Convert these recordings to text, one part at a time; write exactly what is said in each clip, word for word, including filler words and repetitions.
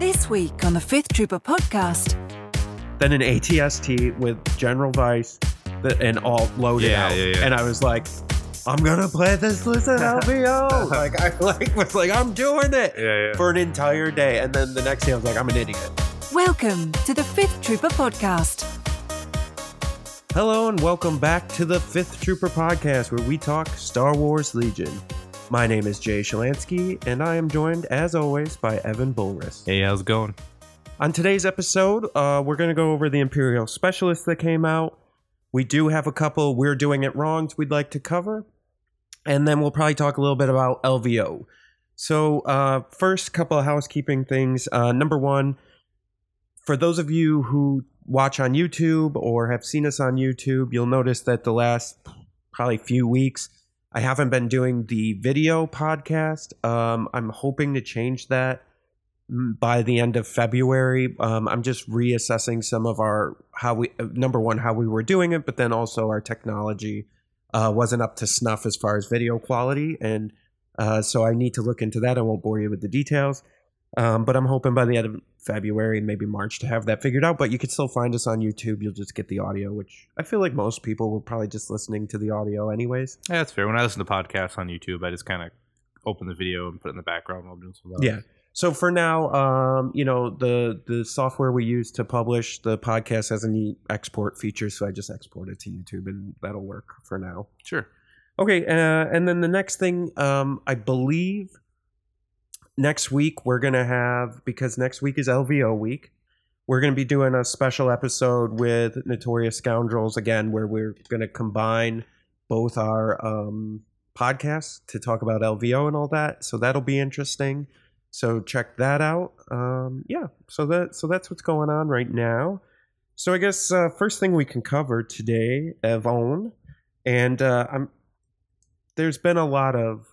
This week on the Fifth Trooper podcast. Then an A T S T with General Vice and all loaded yeah, out. Yeah, yeah. And I was like, I'm going to play this listen L V O. like, I like was like, I'm doing it yeah, yeah. for an entire day. And then the next day I was like, I'm an idiot. Welcome to the Fifth Trooper podcast. Hello and welcome back to the Fifth Trooper podcast, where we talk Star Wars Legion. My name is Jay Shalansky, and I am joined, as always, by Evan Bulris. Hey, how's it going? On today's episode, uh, we're going to go over the Imperial Specialists that came out. We do have a couple We're Doing It Wrongs we'd like to cover. And then we'll probably talk a little bit about L V O. So uh, first, couple of housekeeping things. Uh, number one, for those of you who watch on YouTube or have seen us on YouTube, you'll notice that the last probably few weeks, I haven't been doing the video podcast. Um, I'm hoping to change that by the end of February. Um, I'm just reassessing some of our, how we, number one, how we were doing it, but then also our technology uh, wasn't up to snuff as far as video quality. And uh, so I need to look into that. I won't bore you with the details. Um, but I'm hoping by the end of February, maybe March, to have that figured out. But you can still find us on YouTube. You'll just get the audio, which I feel like most people were probably just listening to the audio anyways. Yeah, that's fair. When I listen to podcasts on YouTube, I just kind of open the video and put it in the background while I'm doing something else. Yeah. So for now, um, you know, the the software we use to publish the podcast has a neat export feature, so I just export it to YouTube, and that'll work for now. Sure. Okay, uh, and then the next thing, um, I believe next week we're going to have, because next week is L V O week, we're going to be doing a special episode with Notorious Scoundrels again, where we're going to combine both our um, podcasts to talk about L V O and all that, so that'll be interesting. So check that out. Um, yeah, so that so that's what's going on right now. So I guess uh, first thing we can cover today, Evan, and uh, I'm there's been a lot of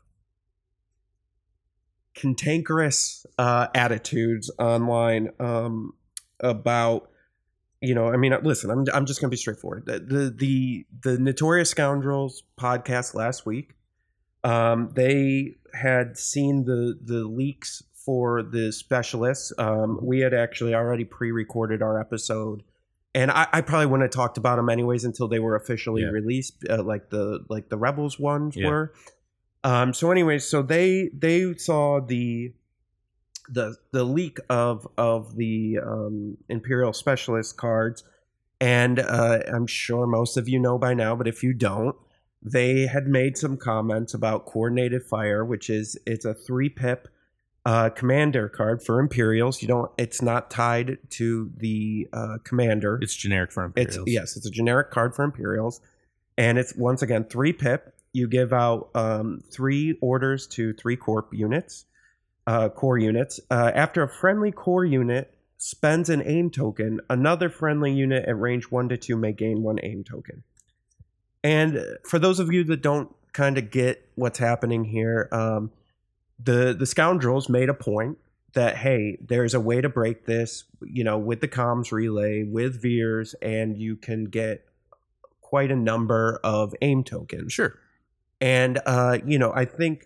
cantankerous uh, attitudes online um, about, you know, I mean, listen, I'm I'm just gonna be straightforward. The the the, the Notorious Scoundrels podcast last week, um, they had seen the the leaks for the specialists. Um, we had actually already pre-recorded our episode, and I, I probably wouldn't have talked about them anyways until they were officially yeah. released, uh, like the like the Rebels ones yeah. were. Um, so, anyways, so they they saw the the the leak of of the um, Imperial Specialist cards, and uh, I'm sure most of you know by now, but if you don't, they had made some comments about Coordinated Fire, which is it's a three pip uh, commander card for Imperials. You don't. It's not tied to the uh, commander. It's generic for Imperials. It's yes, it's a generic card for Imperials, and it's once again three pip. You give out um, three orders to three corp units, uh, core units. Uh, after a friendly core unit spends an aim token, another friendly unit at range one to two may gain one aim token. And for those of you that don't kind of get what's happening here, um, the the Scoundrels made a point that, hey, there's a way to break this, you know, with the comms relay, with Veers, and you can get quite a number of aim tokens. Sure. And, uh, you know, I think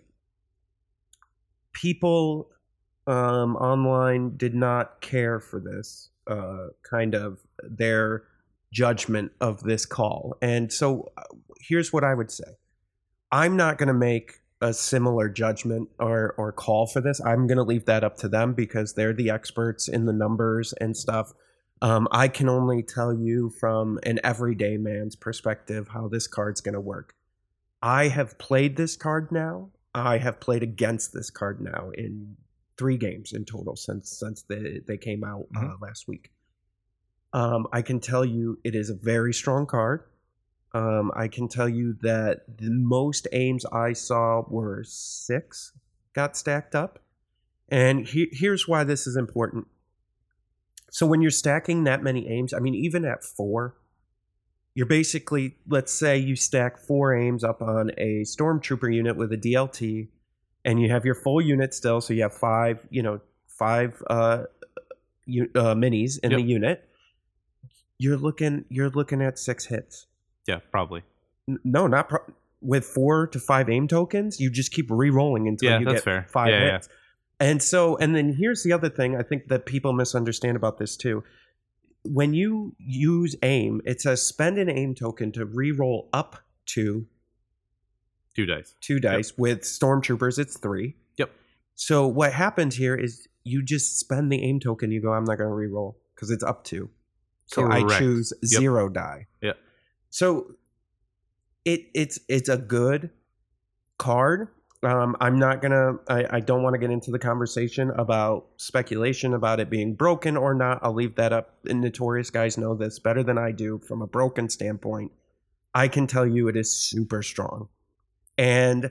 people um, online did not care for this uh, kind of their judgment of this call. And so uh, here's what I would say. I'm not going to make a similar judgment or, or call for this. I'm going to leave that up to them because they're the experts in the numbers and stuff. Um, I can only tell you from an everyday man's perspective how this card's going to work. I have played this card now. I have played against this card now in three games in total since since they, they came out uh, mm-hmm. last week. Um, I can tell you it is a very strong card. Um, I can tell you that the most aims I saw were six got stacked up. And he, here's why this is important. So when you're stacking that many aims, I mean, even at four, you're basically, let's say you stack four aims up on a Stormtrooper unit with a D L T, and you have your full unit still, so you have five, you know, five uh, u- uh, minis in yep. the unit. You're looking, you're looking at six hits. Yeah, probably. N- no, not pro- with four to five aim tokens. You just keep re-rolling until yeah, you that's get fair. five yeah, hits. Yeah. And so, and then here's the other thing I think that people misunderstand about this too. When you use aim, it says spend an aim token to re-roll up to two dice. Two dice. Yep. With stormtroopers, it's three. Yep. So what happens here is you just spend the aim token. You go, I'm not going to re-roll because it's up to. So Correct. I choose yep. zero die. Yeah. So it it's it's a good card. Um, I'm not gonna. I, I don't want to get into the conversation about speculation about it being broken or not. I'll leave that up. And Notorious guys know this better than I do from a broken standpoint. I can tell you it is super strong, and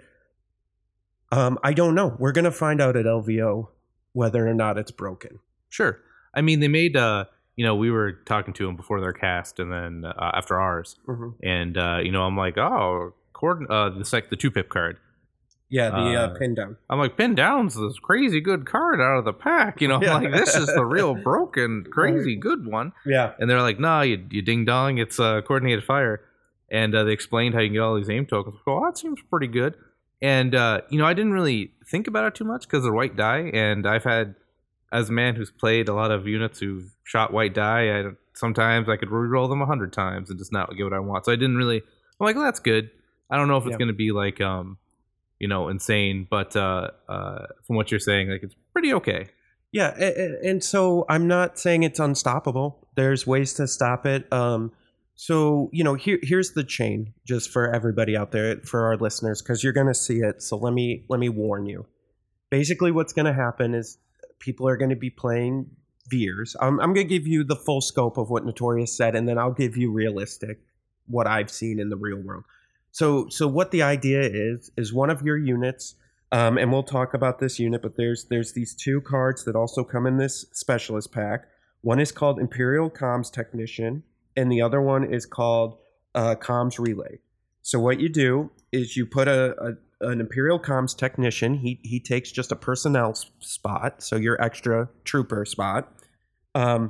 um, I don't know. We're gonna find out at L V O whether or not it's broken. Sure. I mean, they made. Uh, you know, we were talking to them before their cast, and then uh, after ours, mm-hmm. and uh, you know, I'm like, oh, cord- uh, the like the two pip card. Yeah, the uh, uh, pin down. I'm like, pin down's this crazy good card out of the pack. You know, yeah. I'm like, this is the real broken, crazy good one. Yeah. And they're like, nah, you, you ding dong, it's uh, coordinated fire. And uh, they explained how you can get all these aim tokens. Oh, that seems pretty good. And, uh, you know, I didn't really think about it too much because they're white die. And I've had, as a man who's played a lot of units who've shot white die, I, sometimes I could reroll them a hundred times and just not get what I want. So I didn't really, I'm like, well, that's good. I don't know if it's yeah. going to be like, um, you know, insane, but uh, uh, from what you're saying, like it's pretty okay. Yeah, and, and so I'm not saying it's unstoppable. There's ways to stop it. Um, so you know, here here's the chain, just for everybody out there, for our listeners, because you're going to see it. So let me let me warn you. Basically, what's going to happen is people are going to be playing Veers. I'm, I'm going to give you the full scope of what Notorious said, and then I'll give you realistic what I've seen in the real world. So so what the idea is, is one of your units, um, and we'll talk about this unit, but there's there's these two cards that also come in this specialist pack. One is called Imperial Comms Technician, and the other one is called uh, Comms Relay. So what you do is you put a, a an Imperial Comms Technician, he, he takes just a personnel spot, so your extra trooper spot. Um,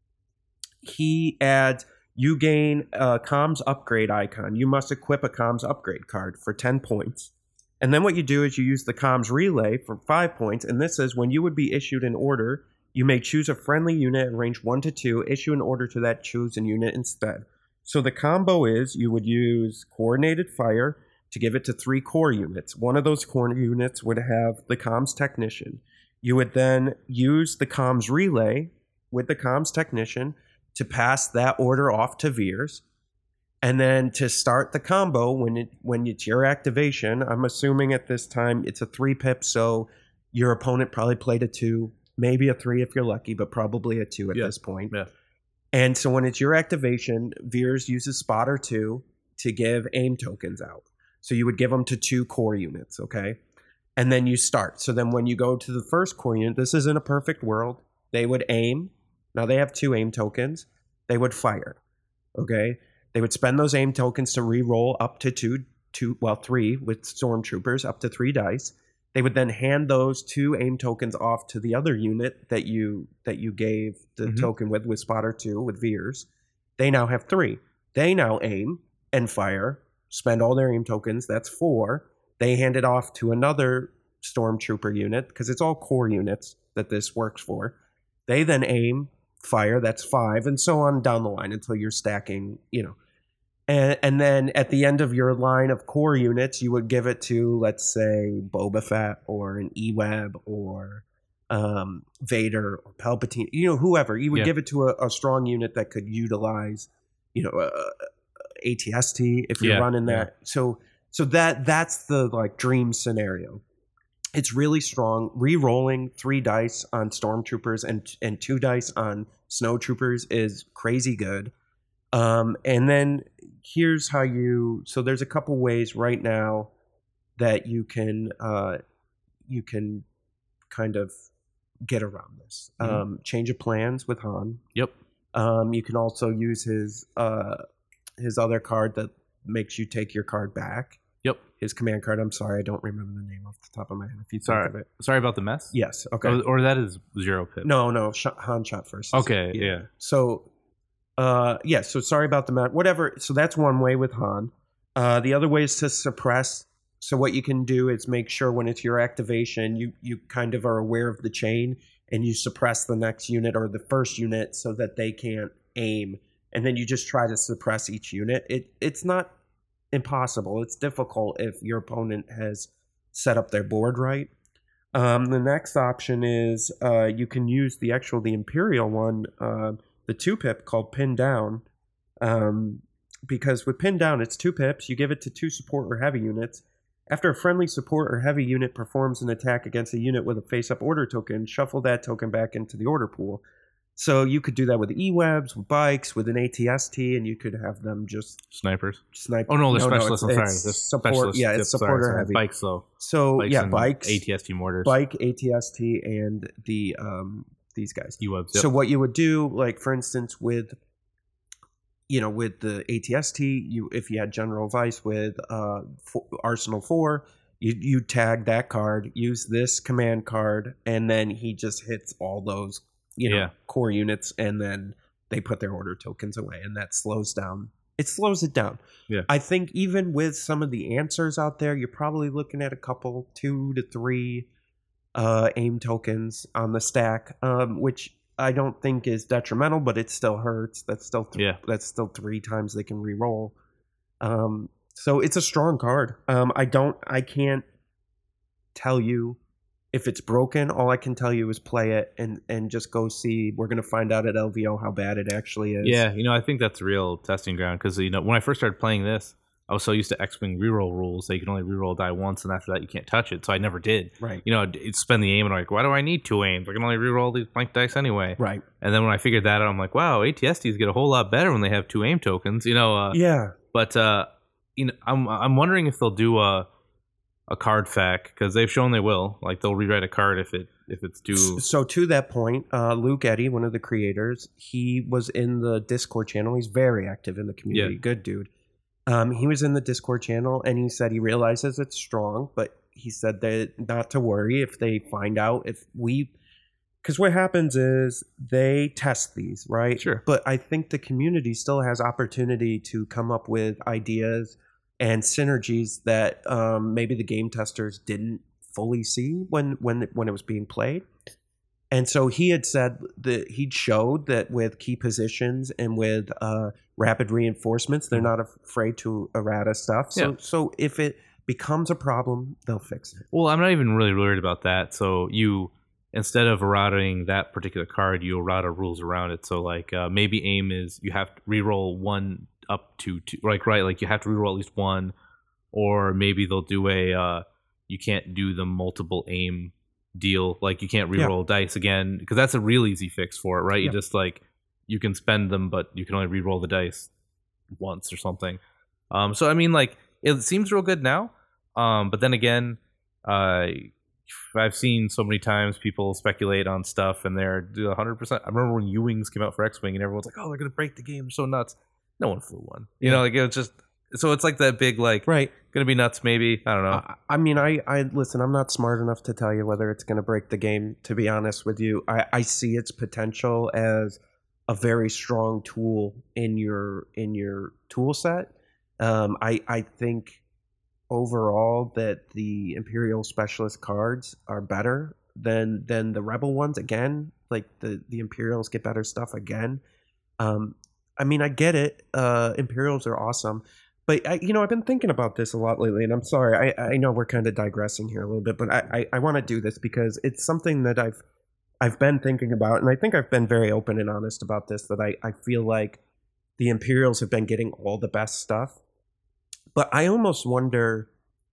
he adds... You gain a comms upgrade icon. You must equip a comms upgrade card for ten points. And then what you do is you use the comms relay for five points. And this says when you would be issued an order, you may choose a friendly unit in range one to two, issue an order to that chosen unit instead. So the combo is you would use coordinated fire to give it to three core units. One of those core units would have the comms technician. You would then use the comms relay with the comms technician to pass that order off to Veers. And then to start the combo, when it when it's your activation, I'm assuming at this time it's a three pip, so your opponent probably played a two, maybe a three if you're lucky, but probably a two at yeah. this point. Yeah. And so when it's your activation, Veers uses spotter two to give aim tokens out. So you would give them to two core units, okay? And then you start. So then when you go to the first core unit, this isn't a perfect world. They would aim. Now they have two aim tokens. They would fire, okay? They would spend those aim tokens to re-roll up to two, two, well, three with stormtroopers, up to three dice. They would then hand those two aim tokens off to the other unit that you that you gave the mm-hmm. token with, with spotter two, with Veers. They now have three. They now aim and fire, spend all their aim tokens. That's four. They hand it off to another stormtrooper unit, because it's all core units that this works for. They then aim, fire, that's five, and so on down the line until you're stacking, you know. And, and then at the end of your line of core units, you would give it to, let's say, Boba Fett or an E-Web or um, Vader or Palpatine, you know, whoever. You would yeah. give it to a, a strong unit that could utilize, you know, uh, A T S T if you're yeah. running that. Yeah. So so that that's the like dream scenario. It's really strong. Re-rolling three dice on stormtroopers and and two dice on snowtroopers is crazy good. Um, and then here's how you. So there's a couple ways right now that you can uh, you can kind of get around this. Mm-hmm. Um, change of plans with Han. Yep. Um, you can also use his uh, his other card that makes you take your card back. Yep. His command card. I'm sorry, I don't remember the name off the top of my head. If you think sorry, of it. Sorry about the mess? Yes. Okay. Or, or that is zero pip. No, no. Sh- Han shot first. Okay. Yeah. yeah. So, uh, yeah. So sorry about the mess. Whatever. So that's one way with Han. Uh, the other way is to suppress so what you can do is make sure when it's your activation, you you kind of are aware of the chain and you suppress the next unit or the first unit so that they can't aim, and then you just try to suppress each unit. It it's not impossible. It's difficult if your opponent has set up their board right. Um, the next option is uh, you can use the actual the Imperial one, uh, the two pip called Pin Down, um, because with Pin Down it's two pips. You give it to two support or heavy units. After a friendly support or heavy unit performs an attack against a unit with a face-up order token, shuffle that token back into the order pool. So you could do that with E-Webs, with bikes, with an A T S T, and you could have them just snipers. Snipe. Oh no, they're no, specialists. No, I'm it's, sorry, it's it's support. specialists. Yeah, it's Yep, support sorry, or sorry. heavy. Bikes though. So bikes yeah, bikes, A T S T mortars, bike, A T S T, and the um these guys. E-Webs. Yep. So what you would do, like for instance, with you know with the A T S T, you if you had General Vice with uh for, Arsenal four. You you tag that card, use this command card, and then he just hits all those you know Yeah. core units, and then they put their order tokens away, and that slows down. It slows it down. Yeah. I think even with some of the answers out there, you're probably looking at a couple, two to three uh, aim tokens on the stack, um, which I don't think is detrimental, but it still hurts. That's still th- Yeah. that's still three times they can re-roll. Um, so it's a strong card. Um, I don't, I can't tell you if it's broken. All I can tell you is play it and and just go see. We're gonna find out at L V O how bad it actually is. Yeah, you know, I think that's a real testing ground because you know when I first started playing this, I was so used to X-Wing reroll rules that you can only reroll a die once, and after that you can't touch it. So I never did. Right. You know, I'd spend the aim and I'm like, why do I need two aims? I can only reroll these blank dice anyway. Right. And then when I figured that out, I'm like, wow, A T S Ts get a whole lot better when they have two aim tokens. You know. Uh, Yeah. But uh, you know, I'm I'm wondering if they'll do a a card fac because they've shown they will. Like they'll rewrite a card if it if it's too. So to that point, uh, Luke Eddy, one of the creators, he was in the Discord channel. He's very active in the community. Yeah. Good dude. Um, he was in the Discord channel, and he said he realizes it's strong, but he said that not to worry if they find out if we. Because what happens is they test these, right? Sure. But I think the community still has opportunity to come up with ideas and synergies that um, maybe the game testers didn't fully see when when when it was being played. And so he had said that he'd showed that with key positions and with uh, rapid reinforcements, they're not afraid to errata stuff. So Yeah. so if it becomes a problem, they'll fix it. Well, I'm not even really worried about that. So you, instead of errataing that particular card, you errata rules around it. So like uh, maybe aim is you have to reroll one up to two, like right, like you have to reroll at least one, or maybe they'll do a uh, you can't do the multiple aim deal. Like you can't reroll dice again because that's a real easy fix for it, right? You Yeah. just like you can spend them, but you can only reroll the dice once or something. Um, so I mean, like it seems real good now. Um, but then again, uh, I've seen so many times people speculate on stuff and they're one hundred percent. I remember when U-Wings came out for X-Wing and everyone's like, oh, they're going to break the game. They're so nuts. No one flew one. You know, like it was just, so it's like that big, like, Right. going to be nuts maybe. I don't know. I, I mean, I, I listen, I'm not smart enough to tell you whether it's going to break the game, to be honest with you. I, I see its potential as a very strong tool in your in your tool set. Um, I, I think overall that the Imperial Specialist cards are better than than the Rebel ones. Again, like the, the Imperials get better stuff again. Um, I mean, I get it. Uh, Imperials are awesome. But, I, you know, I've been thinking about this a lot lately, and I'm sorry. I, I know we're kind of digressing here a little bit, but I, I, I want to do this because it's something that I've I've been thinking about, and I think I've been very open and honest about this, that I, I feel like the Imperials have been getting all the best stuff. But I almost wonder,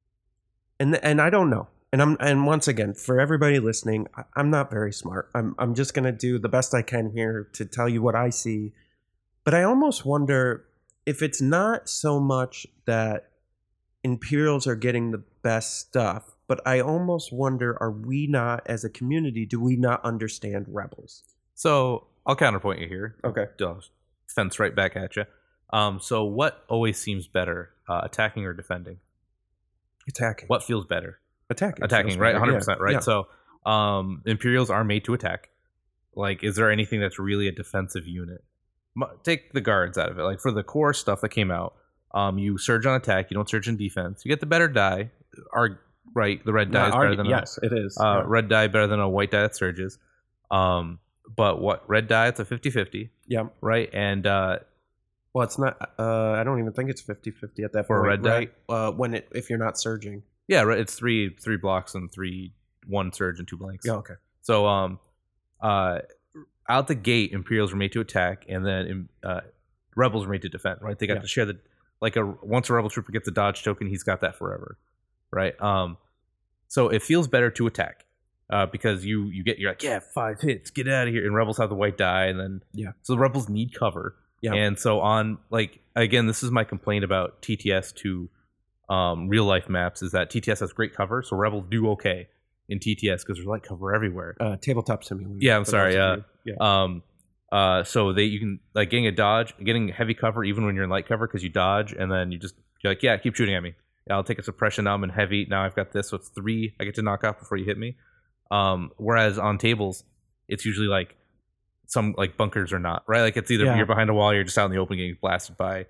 and and I don't know. And I'm and once again, for everybody listening, I, I'm not very smart. I'm I'm just going to do the best I can here to tell you what I see. But I almost wonder if it's not so much that Imperials are getting the best stuff, but I almost wonder, are we not, as a community, do we not understand Rebels? So I'll counterpoint you here. Okay. I'll fence right back at you. Um, so what always seems better, uh, attacking or defending? Attacking. What feels better? Attacking. Attacking, feels right? better. one hundred percent, Yeah. right? Yeah. So um, Imperials are made to attack. Like, is there anything that's really a defensive unit? M- Take the guards out of it. Like, for the core stuff that came out, um, you surge on attack, you don't surge in defense. You get the better die, are right. The red die is Not better argu- than yes, it is. a, uh, Yeah. red die better than a white die that surges. Um, but what red die? It's a fifty-fifty, yeah. right? And uh, Well, it's not. Uh, I don't even think it's fifty-fifty at that For a point, red die? right? Uh, when it if you're not surging. yeah, right. It's three three blocks and three one surge and two blanks. Yeah. Okay. So um, uh, out the gate, Imperials were made to attack, and then uh, Rebels were made to defend. Right? They got Yeah. to share the like a once a Rebel trooper gets a dodge token, he's got that forever. Right? Um, so it feels better to attack. Uh, because you you get you're like yeah five hits, get out of here, and Rebels have the white die, and then Yeah. so the Rebels need cover. Yeah. And so on, like, again, this is my complaint about T T S to um, real life maps is that T T S has great cover, so Rebels do okay in T T S because there's light cover everywhere. Uh, tabletop simulator. Yeah, I'm for sorry. those Uh, of you. yeah. um, uh, so they you can like getting a dodge, getting heavy cover even when you're in light cover because you dodge, and then you just you're like, yeah, keep shooting at me. Yeah, I'll take a suppression. Now I'm in heavy. Now I've got this, so it's three. I get to knock out before you hit me. Um, whereas on tables, it's usually like some like bunkers or not, right? Like it's either Yeah. you're behind a wall, or you're just out in the open getting blasted by.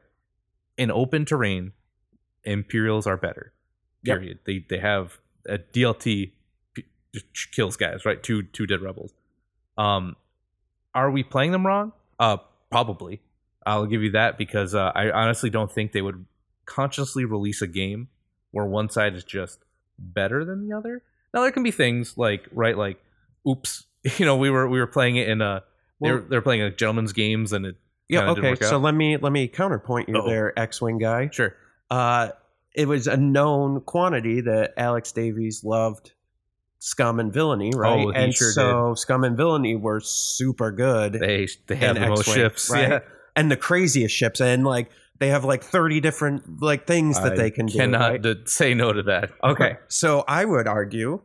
In open terrain, Imperials are better. Yep. Period. They they have a D L T p- just kills guys, right? Two two dead rebels. Um, are we playing them wrong? Uh, probably. I'll give you that because uh, I honestly don't think they would consciously release a game where one side is just better than the other. Now there can be things like right, like, oops, you know, we were we were playing it in a Well- they're they're playing a gentleman's games and it Yeah. kinda didn't Okay. work out. So let me let me counterpoint you Uh-oh. there, X-wing guy. Sure. Uh, it was a known quantity that Alex Davies loved Scum and Villainy, right? Oh, he and sure so Scum and Villainy were super good. They they have in the most X-wing, ships, right? yeah. And the craziest ships, and like they have like thirty different like things that I they can do. Cannot right? d- say no to that. Okay, so I would argue,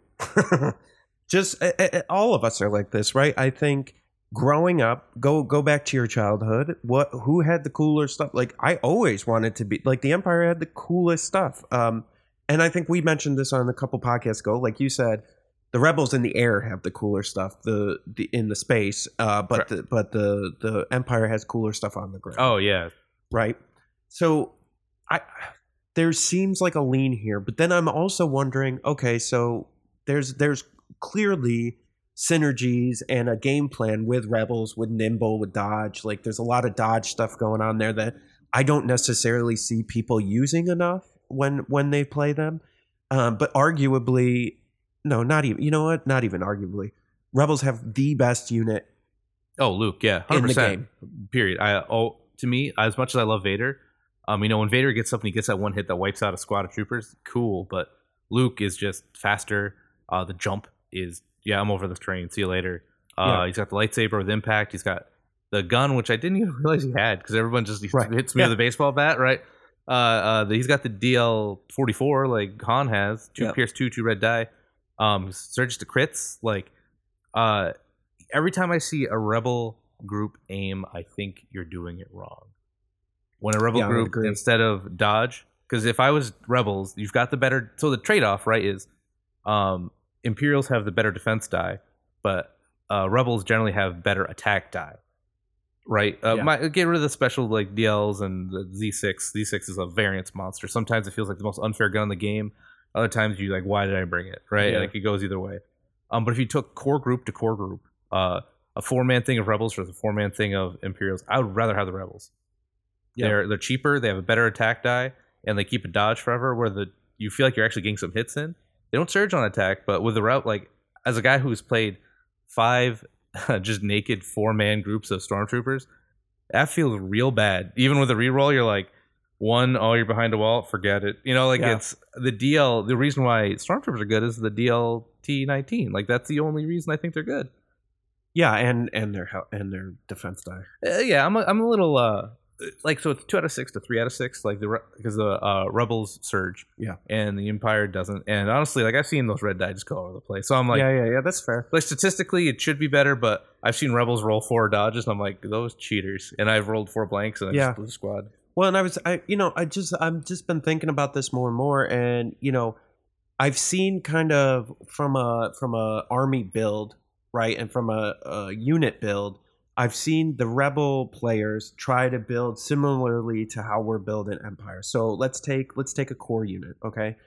just uh, uh, all of us are like this, right? I think growing up, go go back to your childhood. What who had the cooler stuff? Like I always wanted to be like the Empire had the coolest stuff. Um, and I think we mentioned this on a couple podcasts ago. Like you said, the Rebels in the air have the cooler stuff. The the in the space, uh, but Right. the, but the the Empire has cooler stuff on the ground. Oh yeah. Right. So I there seems like a lean here, but then I'm also wondering, okay, so there's there's clearly synergies and a game plan with Rebels, with Nimble, with Dodge. Like there's a lot of Dodge stuff going on there that I don't necessarily see people using enough when when they play them. Um, but arguably, no, not even. You know what? Not even arguably. Rebels have the best unit Oh, Luke, yeah, in hundred the percent. game. Period. I oh, to me, as much as I love Vader, um, you know, when Vader gets something, he gets that one hit that wipes out a squad of troopers. Cool, but Luke is just faster. Uh, the jump is yeah. I'm over this train. See you later. Uh, Yeah. He's got the lightsaber with impact. He's got the gun, which I didn't even realize he had because everyone just he Right. hits me Yeah. with a baseball bat, right? Uh, uh, the, he's got the D L forty-four like Han has. Two Yeah. Pierce two, two red die. Um, surge to crits. Like, uh, every time I see a rebel group aim, I think you're doing it wrong. When a rebel Yeah, I would group agree. instead of dodge, because if I was rebels, you've got the better. So the trade off, right, is um, Imperials have the better defense die, but uh, rebels generally have better attack die. Right, uh, Yeah. my, get rid of the special like D Ls and the Z six. Z six is a variance monster. Sometimes it feels like the most unfair gun in the game. Other times you like, why did I bring it? Right, Yeah. like it goes either way. Um, but if you took core group to core group, uh, a four man thing of rebels versus a four man thing of Imperials, I would rather have the rebels. Yeah. They're they're cheaper. They have a better attack die, and they keep a dodge forever. Where the you feel like you're actually getting some hits in. They don't surge on attack, but with the route, like as a guy who's played five just naked four man groups of stormtroopers, that feels real bad. Even with a reroll, you're like, one, oh, you're behind a wall, forget it. You know, like Yeah. it's the D L. The reason why stormtroopers are good is the D L T nineteen. Like that's the only reason I think they're good. Yeah, and and their hel- and their defense die. Uh, yeah, I'm a, I'm a little uh like so it's two out of six to three out of six like the because the uh, rebels surge Yeah. and the Empire doesn't, and honestly like I've seen those red die just go all over the place, so I'm like yeah, yeah, yeah. That's fair. like statistically it should be better, but I've seen rebels roll four dodges and I'm like those cheaters, and I've rolled four blanks and I Yeah. just blew the squad. Well, and I was, I you know, I just I've just been thinking about this more and more, and you know, I've seen kind of from a from a army build, right, and from a, a unit build. I've seen the rebel players try to build similarly to how we're building Empire. So let's take let's take a core unit, okay?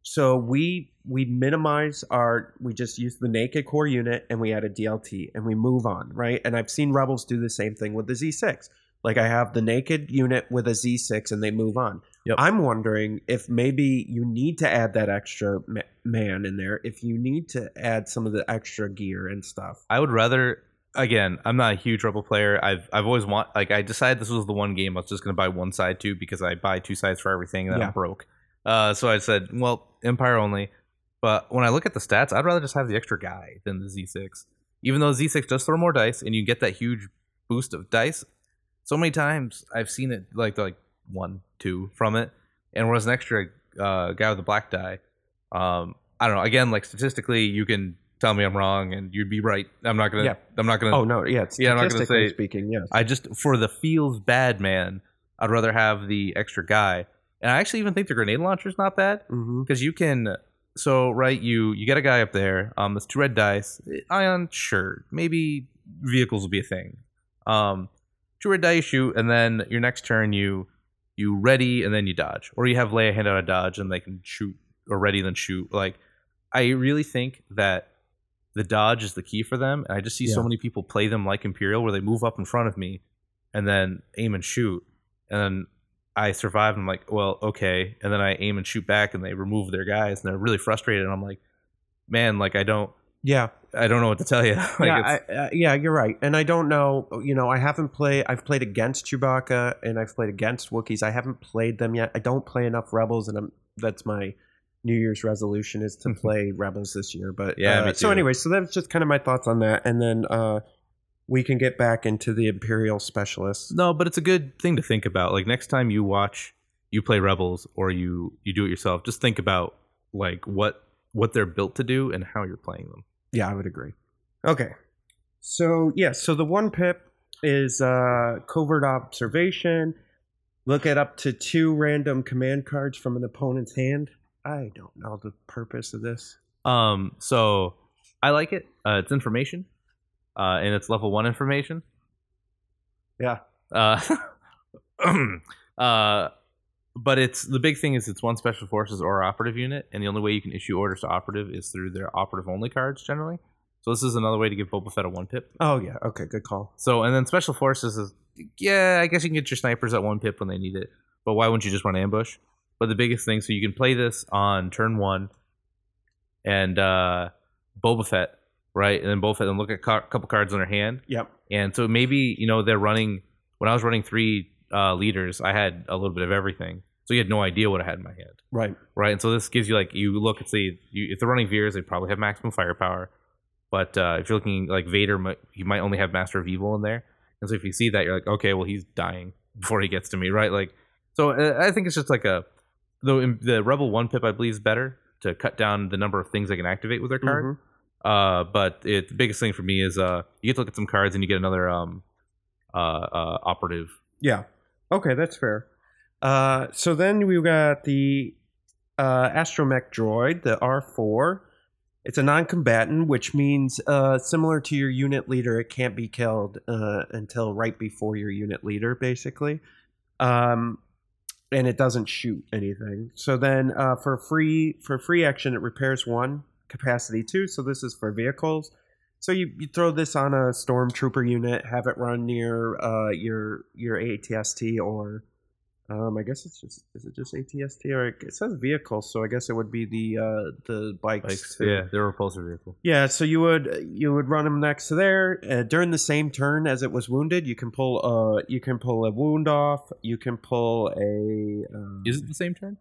so we we minimize our we just use the naked core unit and we add a D L T and we move on, right? And I've seen Rebels do the same thing with the Z six. Like I have the naked unit with a Z six and they move on. Yep. I'm wondering if maybe you need to add that extra ma- man in there, if you need to add some of the extra gear and stuff. I would rather, again, I'm not a huge Rebel player. I've I've always want like I decided this was the one game I was just going to buy one side to because I buy two sides for everything and then Yeah. I'm broke. Uh, so I said, well, Empire only. But when I look at the stats, I'd rather just have the extra guy than the Z six. Even though Z six does throw more dice and you get that huge boost of dice, so many times I've seen it like like one, two from it. And whereas an extra uh, guy with a black die, um, I don't know. Again, like statistically, you can tell me I'm wrong, and you'd be right. I'm not gonna. Yeah. I'm not gonna. Oh no, yeah, Yeah, I'm not gonna statistically say- speaking, yes. I just for the feels bad man, I'd rather have the extra guy. And I actually even think the grenade launcher is not bad Mm-hmm. because you can. So right, you you get a guy up there. Um, there's two red dice. Ion, sure, maybe vehicles will be a thing. Um, two red dice shoot, and then your next turn you you ready and then you dodge, or you have Leia hand out a dodge and they can shoot or ready then shoot. Like I really think that the dodge is the key for them, and I just see so Yeah. many people play them like Imperial, where they move up in front of me and then aim and shoot, and then I survive. And I'm like, well, okay, and then I aim and shoot back, and they remove their guys, and they're really frustrated. And I'm like, man, like I don't, Yeah, I don't know what to tell you. like yeah, it's, I, uh, yeah, you're right. And I don't know, you know, I haven't played, I've played against Chewbacca and I've played against Wookiees. I haven't played them yet. I don't play enough Rebels, and I'm, that's my New Year's resolution is to play Rebels this year. But Yeah, uh, me so too. anyway, so that's just kind of my thoughts on that. And then uh, we can get back into the Imperial Specialists. no, but it's a good thing to think about. Like next time you watch, you play Rebels, or you you do it yourself, just think about like what what they're built to do and how you're playing them. Yeah, I would agree. Okay. So, yeah, so the one pip is uh, covert observation. Look at up to two random command cards from an opponent's hand. I don't know the purpose of this. Um, so I like it. Uh, it's information, uh, and it's level one information. Yeah. Uh, uh, but it's the big thing is it's one special forces or operative unit, and the only way you can issue orders to operative is through their operative only cards generally. So this is another way to give Boba Fett a one pip. Oh, yeah. Okay, good call. So and then special forces is yeah, I guess you can get your snipers at one pip when they need it, but why wouldn't you just run ambush? But the biggest thing, so you can play this on turn one, and uh, Boba Fett, right, and then Boba Fett, and look at a car- couple cards in their hand. Yep. And so maybe, you know, they're running, when I was running three uh, leaders, I had a little bit of everything. So you had no idea what I had in my hand. Right. Right. And so this gives you like, you look and see, you, if they're running Veers, they probably have maximum firepower. But uh, if you're looking like Vader, might- you might only have Master of Evil in there. And so if you see that, you're like, okay, well, he's dying before he gets to me. Right. Like, so uh, I think it's just like a, the, the Rebel one pip, I believe, is better to cut down the number of things they can activate with their card. Mhm. Uh, but it, the biggest thing for me is uh, you get to look at some cards and you get another um, uh, uh, operative. Yeah. Okay, that's fair. Uh, so then we've got the uh, astromech droid, the R four. It's a non-combatant, which means uh, similar to your unit leader, it can't be killed uh, until right before your unit leader, basically. Um, and it doesn't shoot anything. So then uh, for free for free action, it repairs one, capacity two. So this is for vehicles. So you, you throw this on a stormtrooper unit, have it run near uh, your your A T S T, or um, I guess it's just is it just A T S T, or it says vehicles, so I guess it would be the uh, the bikes. Like, too. yeah, they're a repulsor vehicle. Yeah, so you would you would run them next to there uh, during the same turn as it was wounded. You can pull uh you can pull a wound off. You can pull a um, Is it the same turn?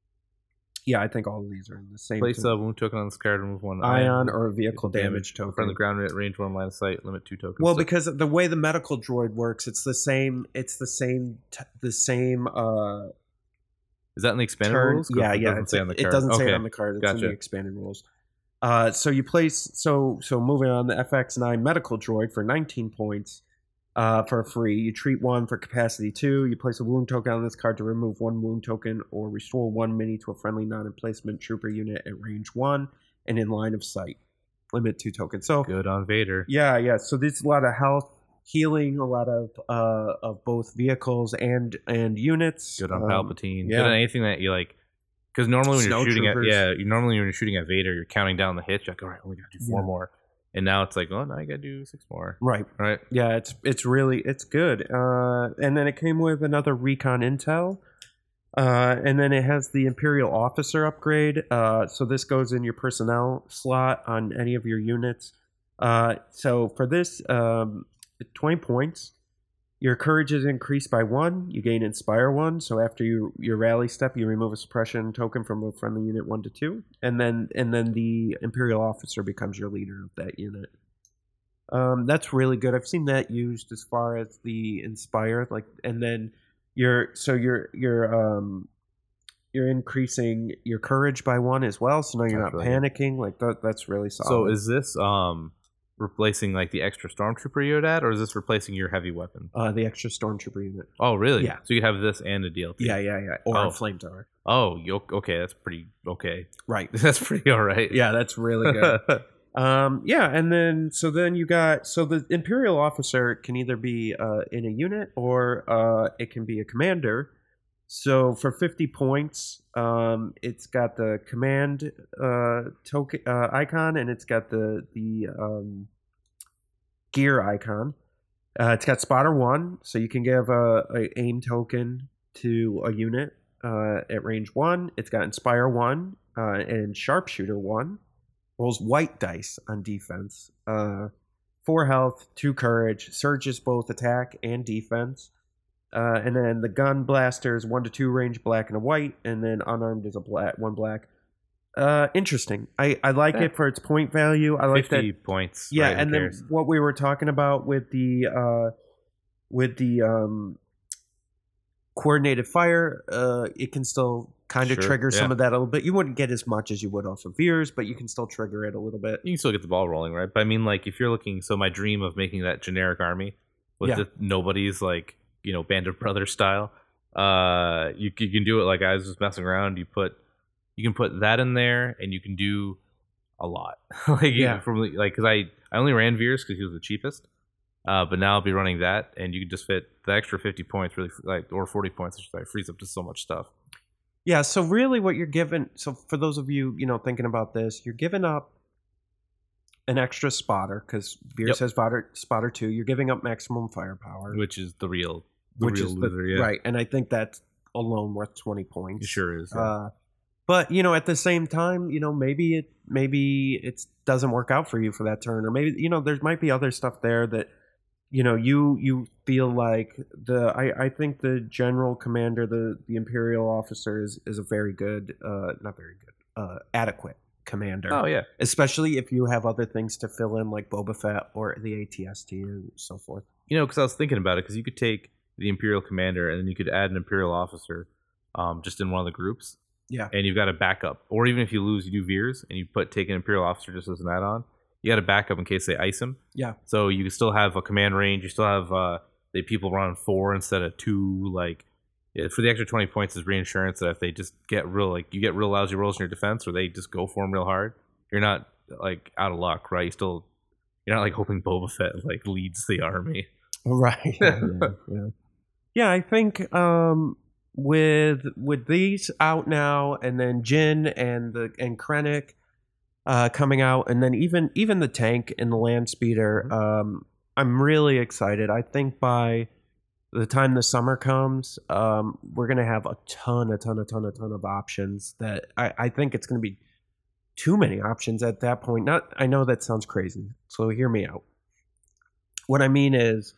yeah, I think all of these are in the same Place turn. a wound token on this card, remove one Ion or a vehicle damage token. From the ground at range one, line of sight, limit two tokens. Well, So- because the way the medical droid works, it's the same. It's the same. T- the same. Uh, is that in the expanded turn. rules? 'Cause Yeah, it yeah. doesn't it's- say on the it card. doesn't say Okay. it on the card. It's in Gotcha. the expanded rules. Uh, so you place. So so moving on, the F X nine medical droid for nineteen points. Uh, for free, you treat one for capacity two. You place a wound token on this card to remove one wound token or restore one mini to a friendly non-emplacement trooper unit at range one and in line of sight. Limit two tokens. So Good on Vader. yeah, yeah. So there's a lot of health, healing, a lot of uh of both vehicles and and units. Good on Um, Palpatine. yeah. Good on anything that you like Because normally when Snow you're shooting troopers. at yeah, you normally when you're shooting at Vader, you're counting down the hits. You're like, all right, only gotta do four Yeah. more. And now it's like, oh, now you gotta do six more. Right. Right. Yeah, it's it's really it's good. Uh, and then it came with another recon intel. Uh, and then it has the Imperial Officer upgrade. Uh, so this goes in your personnel slot on any of your units. Uh, so for this, um, twenty points. Your courage is increased by one. You gain Inspire one. So after you, your rally step, you remove a suppression token from a friendly unit one to two, and then and then the Imperial Officer becomes your leader of that unit. Um, that's really good. I've seen that used as far as the Inspire, like, and then you're so you're you're um you're increasing your courage by one as well. So now you're That's not really good. panicking. Like that, that's really solid. So is this um replacing like the extra stormtrooper you're at, or is this replacing your heavy weapon? uh, the extra stormtrooper unit. Oh, really? Yeah. So you have this and a D L T. Yeah, yeah, yeah. Or Oh. a flamethrower. Oh, you, okay. That's pretty okay. Right. That's pretty all right. Yeah, that's really good. Um, yeah, and then so then you got so the Imperial Officer can either be uh, in a unit or uh, it can be a commander. So for fifty points, um, it's got the command uh, token uh, icon, and it's got the the um, gear icon. Uh, it's got spotter one, so you can give a, a aim token to a unit uh, at range one. It's got inspire one uh, and sharpshooter one. Rolls white dice on defense. Uh, four health, two courage. Surges both attack and defense. Uh, and then the gun blaster is one to two range, black and a white, and then unarmed is a black, one black. Uh, interesting. I, I like Yeah. it for its point value. I like fifty that. points. Yeah, right, who and then cares? what we were talking about with the uh, with the um, coordinated fire, uh, it can still kind of Sure, trigger some yeah. of that a little bit. You wouldn't get as much as you would off of Veers, but you can still trigger it a little bit. You can still get the ball rolling, right? But I mean, like, if you're looking, so my dream of making that generic army with Yeah. the nobody's, like, you know, Band of Brothers style, uh, you, you can do it like I was just messing around. You put, you can put that in there, and you can do a lot. like, Yeah. yeah, from like, because I, I only ran Veers because he was the cheapest, uh, but now I'll be running that, and you can just fit the extra fifty points, really, like, or forty points, I should say, frees up just so much stuff. Yeah, so really what you're giving, so for those of you, you know, thinking about this, you're giving up an extra spotter, because Veers Yep. has spotter, spotter two. You're giving up maximum firepower, Which is the real, the which real is loser, the, yeah. right, and I think that's alone worth twenty points. It sure is. Yeah. Uh, but you know, at the same time, you know, maybe it maybe it doesn't work out for you for that turn, or maybe you know, there might be other stuff there that you know you you feel like the I, I think the general commander, the the Imperial officer is is a very good, uh, not very good, uh, adequate commander. oh yeah. Especially if you have other things to fill in like Boba Fett or the A T S T and so forth. You know, because I was thinking about it, because you could take the Imperial commander and then you could add an Imperial officer, um, just in one of the groups. Yeah. And you've got a backup, or even if you lose, you do Veers and you put take an Imperial officer just as an add-on. You got a backup in case they ice him. Yeah. So you can still have a command range. You still have uh, the people run four instead of two. Like yeah, for the extra twenty points is reinsurance that if they just get real, like you get real lousy rolls in your defense, or they just go for them real hard, you're not like out of luck, right? You still you're not like hoping Boba Fett like leads the army. Right. yeah, yeah. Yeah, I think um, with with these out now, and then Jin and the and Krennic uh, coming out, and then even even the tank and the land speeder, Mhm. um, I'm really excited. I think by the time the summer comes, um, we're gonna have a ton, a ton, a ton, a ton of options. That I, I think it's gonna be too many options at that point. Not, I know that sounds crazy, so hear me out. What I mean is,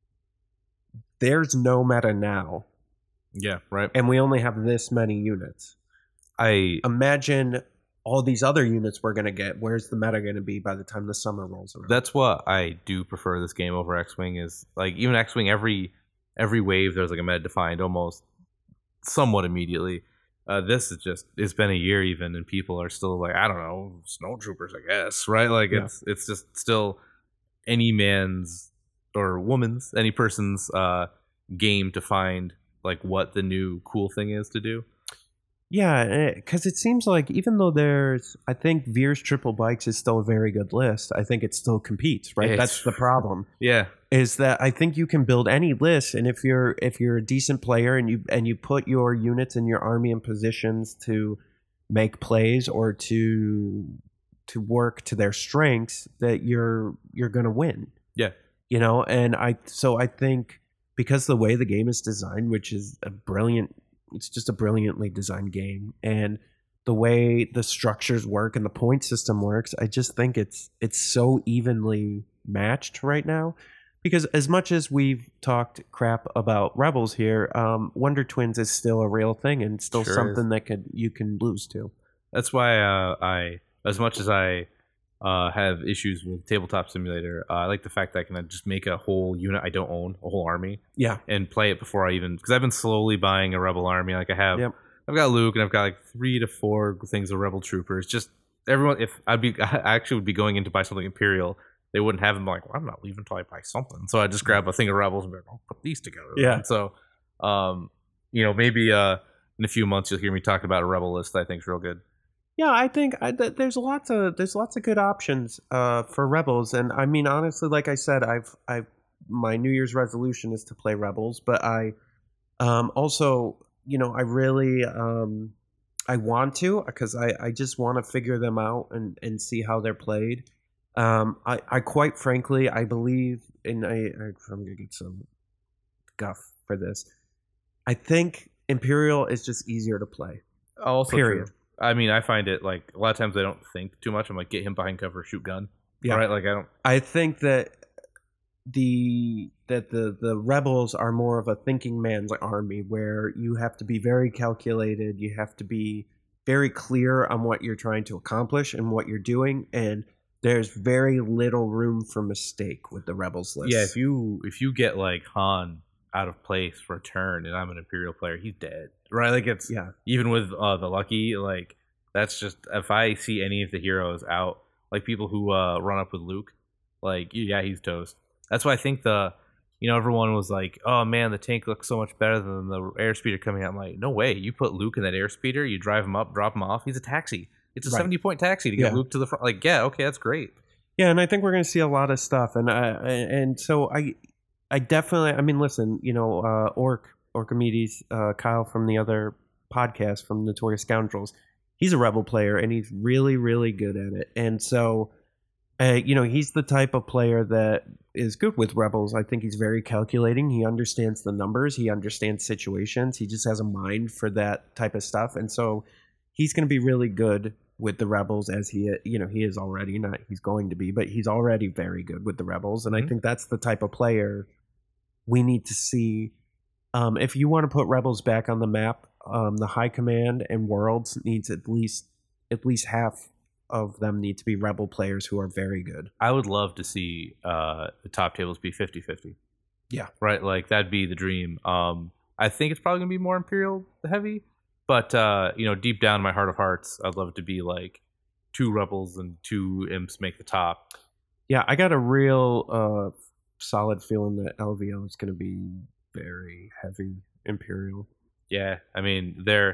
there's no meta now, Yeah, right. and we only have this many units. I Imagine all these other units we're going to get. Where's the meta going to be by the time the summer rolls around? that's what I do prefer this game over X-Wing is like even X-Wing every every wave there's like a meta defined almost somewhat immediately. Uh, this is just it's been a year even and people are still like I don't know snowtroopers I guess right like Yeah. it's it's just still any man's or woman's any person's uh, game to find like what the new cool thing is to do. Yeah, because it seems like even though there's, I think Veers Triple Bikes is still a very good list. I think it still competes, right? It's- That's the problem. Yeah, Is that I think you can build any list, and if you're if you're a decent player and you and you put your units and your army in positions to make plays or to to work to their strengths, that you're you're going to win. Yeah. You know, and I so I think because the way the game is designed, which is a brilliant, it's just a brilliantly designed game, and the way the structures work and the point system works, I just think it's it's so evenly matched right now. Because as much as we've talked crap about Rebels here, um, Wonder Twins is still a real thing and still Sure something is. that could you can lose to. That's why uh, I, as much as I uh, have issues with Tabletop Simulator, uh, I like the fact that I can just make a whole unit I don't own, a whole army, Yeah. and play it before I even, because I've been slowly buying a Rebel army. Like I have, Yep. I've got Luke, and I've got like three to four things of Rebel troopers. Just everyone, if I'd be, I actually would be going in to buy something Imperial. They wouldn't have them. Like, well, I'm not leaving until I buy something. So I just grab a thing of Rebels and be like, I'll put these together. Yeah. And so, um, you know, maybe uh, in a few months you'll hear me talk about a Rebel list that I think is real good. Yeah, I think I, th- there's lots of there's lots of good options uh, for Rebels, and I mean honestly, like I said, I've I my New Year's resolution is to play Rebels, but I um, also you know I really um, I want to because I, I just want to figure them out and, and see how they're played. Um, I, I quite frankly I believe in I, I I'm gonna get some guff for this. I think Imperial is just easier to play. Also Period. true. I mean, I find it like a lot of times I don't think too much. I'm like, get him behind cover, shoot gun. Yeah. Right? Like I don't. I think that the that the the rebels are more of a thinking man's army where you have to be very calculated, you have to be very clear on what you're trying to accomplish and what you're doing, and there's very little room for mistake with the rebels list. Yeah, if you if you get like Han out of place for a turn and I'm an Imperial player, he's dead. Right? Like it's yeah. even with uh, the Lucky, like that's just if I see any of the heroes out, like people who uh, run up with Luke, like yeah, he's toast. That's why I think the, you know, everyone was like, oh man, the tank looks so much better than the airspeeder coming out. I'm like, no way. You put Luke in that airspeeder, you drive him up, drop him off. He's a taxi. It's a Right. seventy point taxi to get Yeah. Luke to the front. Like, yeah, okay, that's great. Yeah, and I think we're going to see a lot of stuff, and uh, and so I, I definitely, I mean, listen, you know, uh, Orc Orchimedes, uh, Kyle from the other podcast from Notorious Scoundrels, he's a rebel player, and he's really, really good at it, and so, uh, you know, he's the type of player that is good with rebels. I think he's very calculating. He understands the numbers. He understands situations. He just has a mind for that type of stuff, and so he's going to be really good with the rebels, as he, you know, he is already. Not he's going to be, but he's already very good with the rebels, and Mhm. I think that's the type of player we need to see. Um, if you want to put rebels back on the map, um, the High Command and Worlds needs at least at least half of them need to be rebel players who are very good. I would love to see uh, the top tables be fifty-fifty. Yeah. Right? Like, that'd be the dream. Um, I think it's probably going to be more Imperial heavy, but, uh, you know, deep down in my heart of hearts, I'd love it to be like two Rebels and two Imps make the top. Yeah, I got a real uh, solid feeling that L V O is going to be very heavy Imperial. Yeah. I mean, they're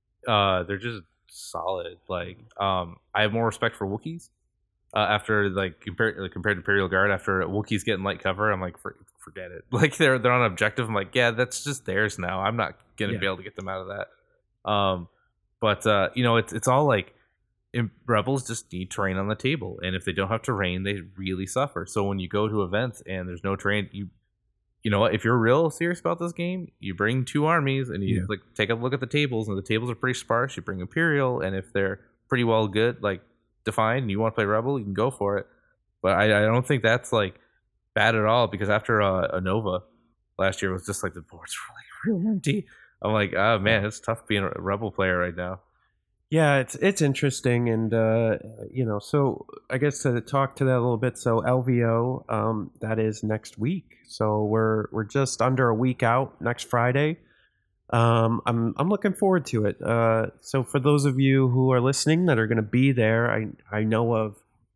uh, they're just solid. Like, um, I have more respect for Wookiees. Uh, after like compared like, compared to Imperial Guard, after Wookiees getting light cover, I'm like, for, forget it. Like they're they're on objective. I'm like, yeah, that's just theirs now. I'm not gonna Yeah. be able to get them out of that. Um, but uh, you know, it's it's all like im- rebels just need terrain on the table, and if they don't have terrain, they really suffer. So when you go to events and there's no terrain, you you know what? If you're real serious about this game, you bring two armies and you Yeah. like take a look at the tables, and the tables are pretty sparse. You bring Imperial, and if they're pretty well good, like defined, and you want to play Rebel, you can go for it. But I, I don't think that's like bad at all, because after uh, a Nova last year, it was just like the boards were like real empty. I'm like, oh man, it's tough being a Rebel player right now. Yeah, it's it's interesting, and uh, you know, so I guess to talk to that a little bit. So L V O, um, that is next week. So we're we're just under a week out. Next Friday. Um, I'm I'm looking forward to it. Uh, so for those of you who are listening that are going to be there, I I know of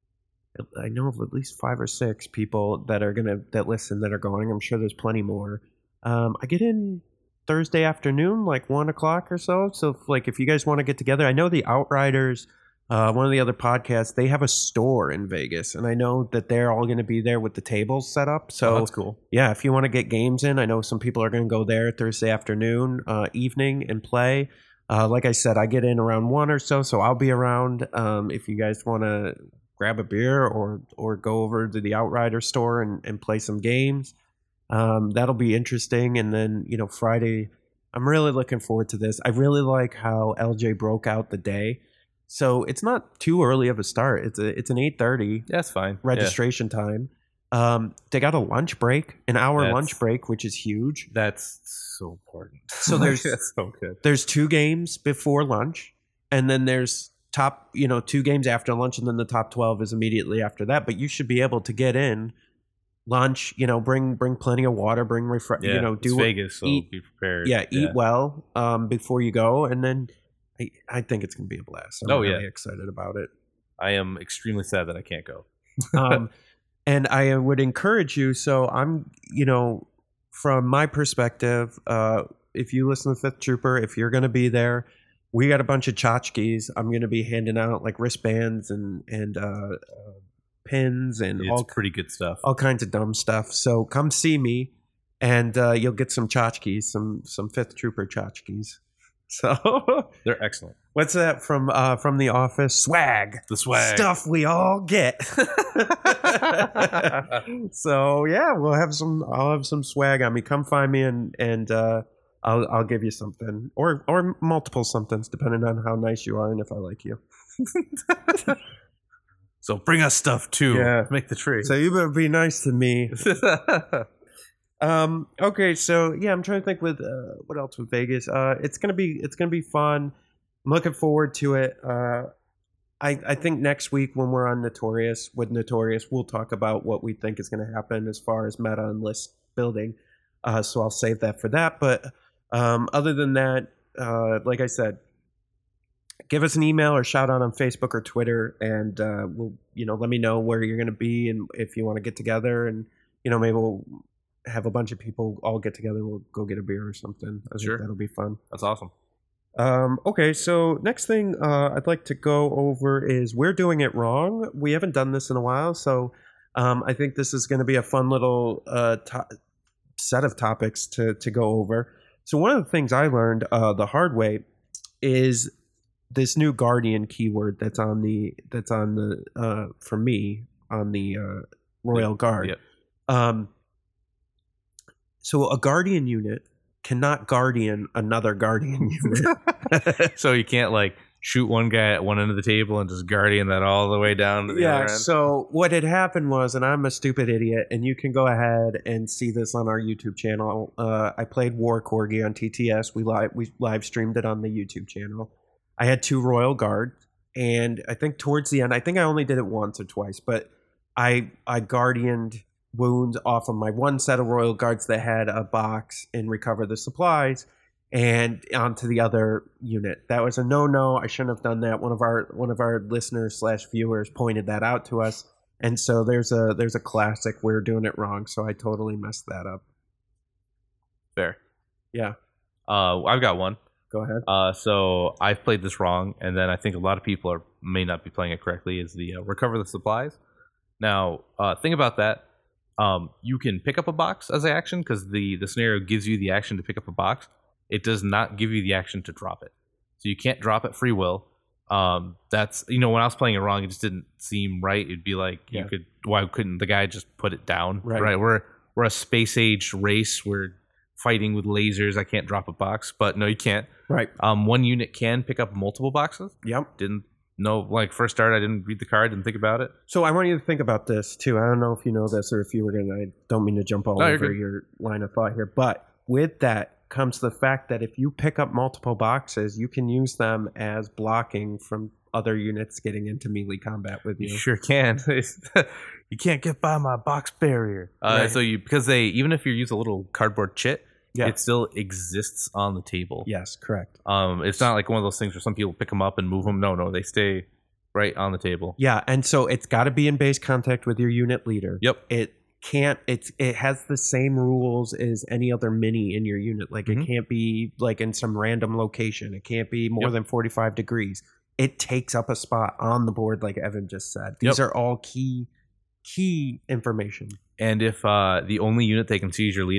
I know of at least five or six people that are gonna that listen that are going. I'm sure there's plenty more. Um, I get in Thursday afternoon, like one o'clock or so. So, if, like, if you guys want to get together, I know the Outriders, uh, one of the other podcasts, they have a store in Vegas, and I know that they're all going to be there with the tables set up. So, Oh, that's cool. yeah, if you want to get games in, I know some people are going to go there Thursday afternoon, uh, evening, and play. Uh, like I said, I get in around one or so, so I'll be around. Um, if you guys want to grab a beer or or go over to the Outrider store and, and play some games, um, that'll be interesting. And then, you know, Friday, I'm really looking forward to this. I really like how L J broke out the day. So it's not too early of a start. It's a it's an eight thirty That's fine. registration yeah. time. Um, they got a lunch break, an hour that's, lunch break, which is huge. That's so important. So there's that's so good. There's two games before lunch, and then there's top, you know, two games after lunch, and then the top twelve is immediately after that. But you should be able to get in lunch, you know, bring bring plenty of water, bring refresh, yeah, you know, do it's Vegas, so eat, be prepared. Yeah, yeah, eat well um, before you go, and then I, I think it's gonna be a blast. I'm oh, really yeah. excited about it. I am extremely sad that I can't go. um, and I would encourage you. So I'm, you know, from my perspective, uh, if you listen to Fifth Trooper, if you're gonna be there, we got a bunch of tchotchkes. I'm gonna be handing out like wristbands and and uh, uh, pins and it's all pretty good stuff, all kinds of dumb stuff. So come see me, and uh, you'll get some tchotchkes, some some Fifth Trooper tchotchkes. So they're excellent. What's that from uh, from The Office? Swag, the swag stuff we all get. So yeah, we'll have some. I'll have some swag on me. Come find me, and and uh, I'll I'll give you something, or or multiple somethings, depending on how nice you are and if I like you. So bring us stuff too. Yeah, make the tree. So you better be nice to me. um. Okay. So yeah, I'm trying to think with uh, what else with Vegas. Uh, it's gonna be it's gonna be fun. I'm looking forward to it. Uh, I I think next week when we're on Notorious with Notorious, we'll talk about what we think is going to happen as far as meta and list building. Uh, so I'll save that for that. But um, other than that, uh, like I said, give us an email or shout out on Facebook or Twitter, and uh, we'll, you know, let me know where you're going to be and if you want to get together, and you know, maybe we'll have a bunch of people all get together. We'll go get a beer or something. I sure, think that'll be fun. That's awesome. Um, okay, so next thing uh, I'd like to go over is We're Doing It Wrong. We haven't done this in a while, so um, I think this is going to be a fun little uh, to- set of topics to to go over. So one of the things I learned uh, the hard way is this new Guardian keyword that's on the that's on the uh, for me on the uh, Royal yep. Guard. Yep. Um, so a Guardian unit cannot Guardian another Guardian unit. So you can't like shoot one guy at one end of the table and just Guardian that all the way down to the yeah, other end. So what had happened was, and I'm a stupid idiot, and you can go ahead and see this on our YouTube channel. Uh, I played War Corgi on T T S. We live we live streamed it on the YouTube channel. I had two Royal Guard, and I think towards the end, I think I only did it once or twice, but I I Guardianed wounds off of my one set of Royal Guards that had a box and recover the supplies, and onto the other unit. That was a no-no. I shouldn't have done that. One of our one of our listeners slash viewers pointed that out to us, and so there's a there's a classic. We're doing it wrong, so I totally messed that up. Fair. Yeah. Uh, I've got one. Go ahead. Uh, so I've played this wrong, and then I think a lot of people are may not be playing it correctly. Is the uh, recover the supplies? Now, uh, think about that. Um, you can pick up a box as an action because the the scenario gives you the action to pick up a box. It does not give you the action to drop it, so you can't drop it free will. Um, that's you know when I was playing it wrong, it just didn't seem right. It'd be like yeah. you could why couldn't the guy just put it down? Right. right? We're we're a space age race. We're fighting with lasers. I can't drop a box, but no, you can't. Right. Um, one unit can pick up multiple boxes. Yep. Didn't know like first start. I didn't read the card. Didn't think about it. So I want you to think about this too. I don't know if you know this or if you were gonna. I don't mean to jump all no, over your line of thought here, but with that comes the fact that if you pick up multiple boxes, you can use them as blocking from other units getting into melee combat with you. You sure can. You can't get by my box barrier. Uh, right. So you because they even if you use a little cardboard chit, yeah. it still exists on the table. Yes, correct. Um, it's not like one of those things where some people pick them up and move them. No, no, they stay right on the table. Yeah, and so it's got to be in base contact with your unit leader. Yep. It can't. It's it has the same rules as any other mini in your unit. Like Mm-hmm. it can't be like in some random location. It can't be more Yep. than forty-five degrees. It takes up a spot on the board, like Evan just said. These Yep. are all key key information. And if uh, the only unit they can see is your leader,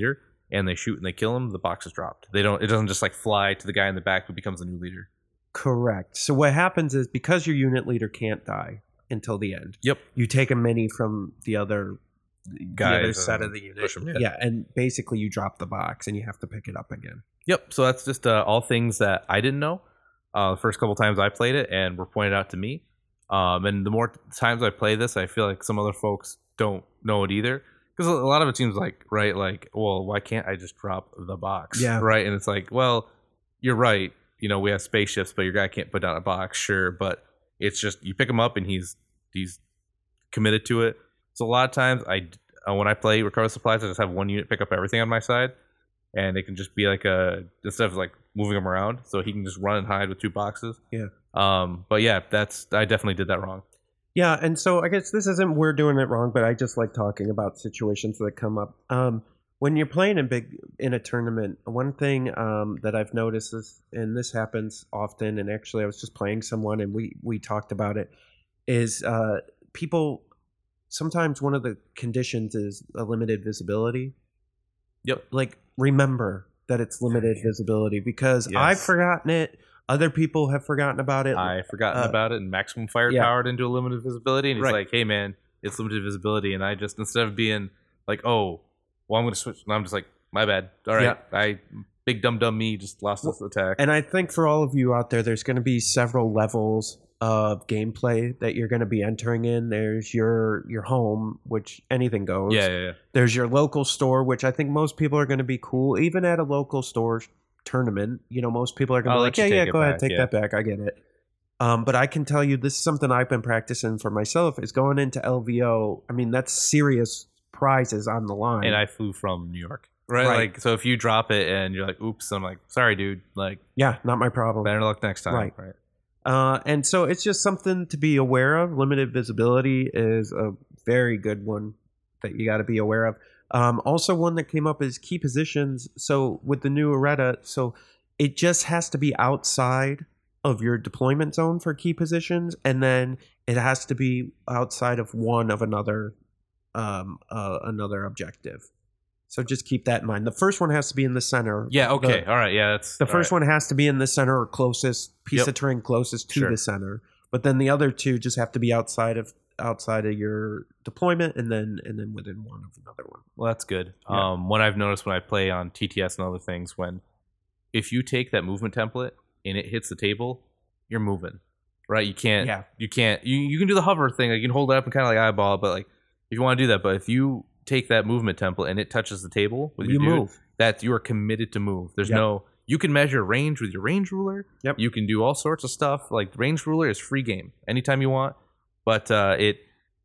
and they shoot and they kill him, the box is dropped. They don't. It doesn't just like fly to the guy in the back who becomes the new leader. Correct. So what happens is because your unit leader can't die until the end. Yep. You take a mini from the other Guys, the other set of the unit. push 'em, yeah. yeah, and basically you drop the box and you have to pick it up again. Yep. So that's just uh, all things that I didn't know uh, the first couple times I played it and were pointed out to me. Um, and the more times I play this, I feel like some other folks don't know it either. Because a lot of it seems like, right, like, well, why can't I just drop the box? Yeah. Right. And it's like, well, you're right. You know, we have spaceships, but your guy can't put down a box, sure. But it's just you pick him up and he's he's committed to it. So a lot of times I uh, when I play Recover Supplies, I just have one unit pick up everything on my side, and it can just be like a instead of like moving him around, so he can just run and hide with two boxes. Yeah. Um. But yeah, that's I definitely did that wrong. Yeah, and so I guess this isn't we're doing it wrong, but I just like talking about situations that come up. Um, when you're playing in big in a tournament, one thing um, that I've noticed is, and this happens often, and actually I was just playing someone and we we talked about it, is uh, people sometimes one of the conditions is a limited visibility. Yep. Like remember that it's limited visibility because Yes. I've forgotten it. Other people have forgotten about it. I've forgotten Uh, about it, and maximum firepower yeah. into a limited visibility, and he's Right. like, "Hey, man, it's limited visibility," and I just instead of being like, "Oh, well, I'm going to switch," and I'm just like, "My bad. All right, Yeah. I big dumb dumb me just lost this attack." And I think for all of you out there, there's going to be several levels of gameplay that you're going to be entering in. There's your your home, which anything goes. Yeah, yeah, yeah. There's your local store, which I think most people are going to be cool, even at a local store tournament. You know, most people are going to I'll be let like, yeah, you yeah, take it go ahead, back, take yeah. that back. I get it. Um, but I can tell you, this is something I've been practicing for myself. Is going into L V O. I mean, that's serious prizes on the line. And I flew from New York, right? Right. Like, so if you drop it and you're like, "Oops," I'm like, "Sorry, dude. Like, yeah, not my problem. better luck next time." Right. right? Uh, and so it's just something to be aware of. Limited visibility is a very good one that you got to be aware of. Um, also, one that came up is key positions. So with the new Areta, so it just has to be outside of your deployment zone for key positions, and then it has to be outside of one of another um, uh, another objective. So just keep that in mind. The first one has to be in the center. Yeah. Okay. The, all right. Yeah. That's the first right. one has to be in the center or closest piece Yep. of terrain closest to Sure. the center. But then the other two just have to be outside of outside of your deployment, and then and then within one of another one. Well, that's good. Yeah. Um, what I've noticed when I play on T T S and other things, when if you take that movement template and it hits the table, you're moving, right? You can't. Yeah. You can't. You you can do the hover thing. Like you can hold it up and kind of like eyeball it, but like if you want to do that, but if you take that movement template and it touches the table with You your dude, move. that you are committed to move. There's Yep. no. You can measure range with your range ruler. Yep. You can do all sorts of stuff. Like range ruler is free game anytime you want. But uh, it,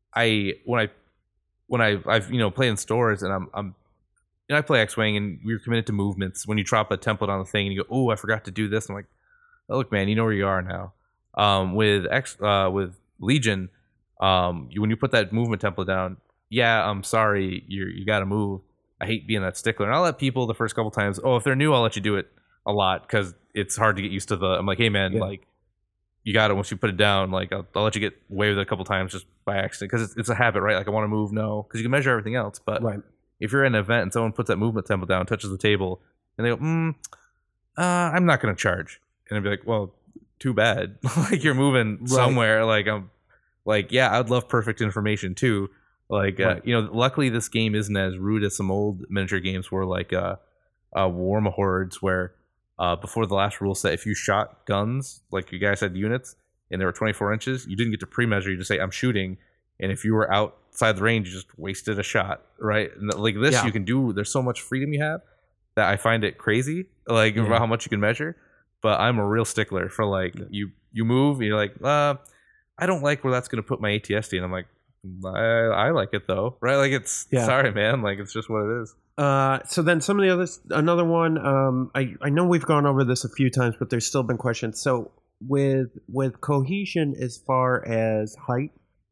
I when I when I I've you know played in stores and I'm I'm you know, I play X-Wing and we're committed to movements. When you drop a template on the thing and you go, oh, I forgot to do this. I'm like, oh, look, man, you know where you are now. Um, with X uh, with Legion, um, you, when you put that movement template down, yeah, I'm sorry, you you got to move. I hate being that stickler, and I'll let people the first couple times. Oh, if they're new, I'll let you do it a lot because it's hard to get used to the. I'm like, hey, man, Yeah. like you got it once you put it down. Like I'll, I'll let you get away with it a couple times just by accident because it's, it's a habit, right? Like I want to move, no, because you can measure everything else. But Right. if you're in an event and someone puts that movement template down, touches the table, and they go, mm, uh, I'm not going to charge, and I'd be like, well, too bad. Like you're moving Right. somewhere. Like I'm, like yeah, I'd love perfect information too. Like uh, Right. you know, luckily this game isn't as rude as some old miniature games where like uh, uh Warma Hordes where uh before the last rule set, if you shot guns like you guys had units and they were twenty-four inches, you didn't get to pre-measure. You just say I'm shooting, and if you were outside the range, you just wasted a shot, right? And like this, Yeah. you can do. There's so much freedom you have that I find it crazy, like Yeah. about how much you can measure. But I'm a real stickler for like you you move and you're like, uh, I don't like where that's going to put my A T S D, and I'm like, I, I like it though, right? Like it's Yeah. sorry, man, like it's just what it is. Uh, so then some of the others, another one. Um, I I know we've gone over this a few times, but there's still been questions. So with with cohesion as far as height,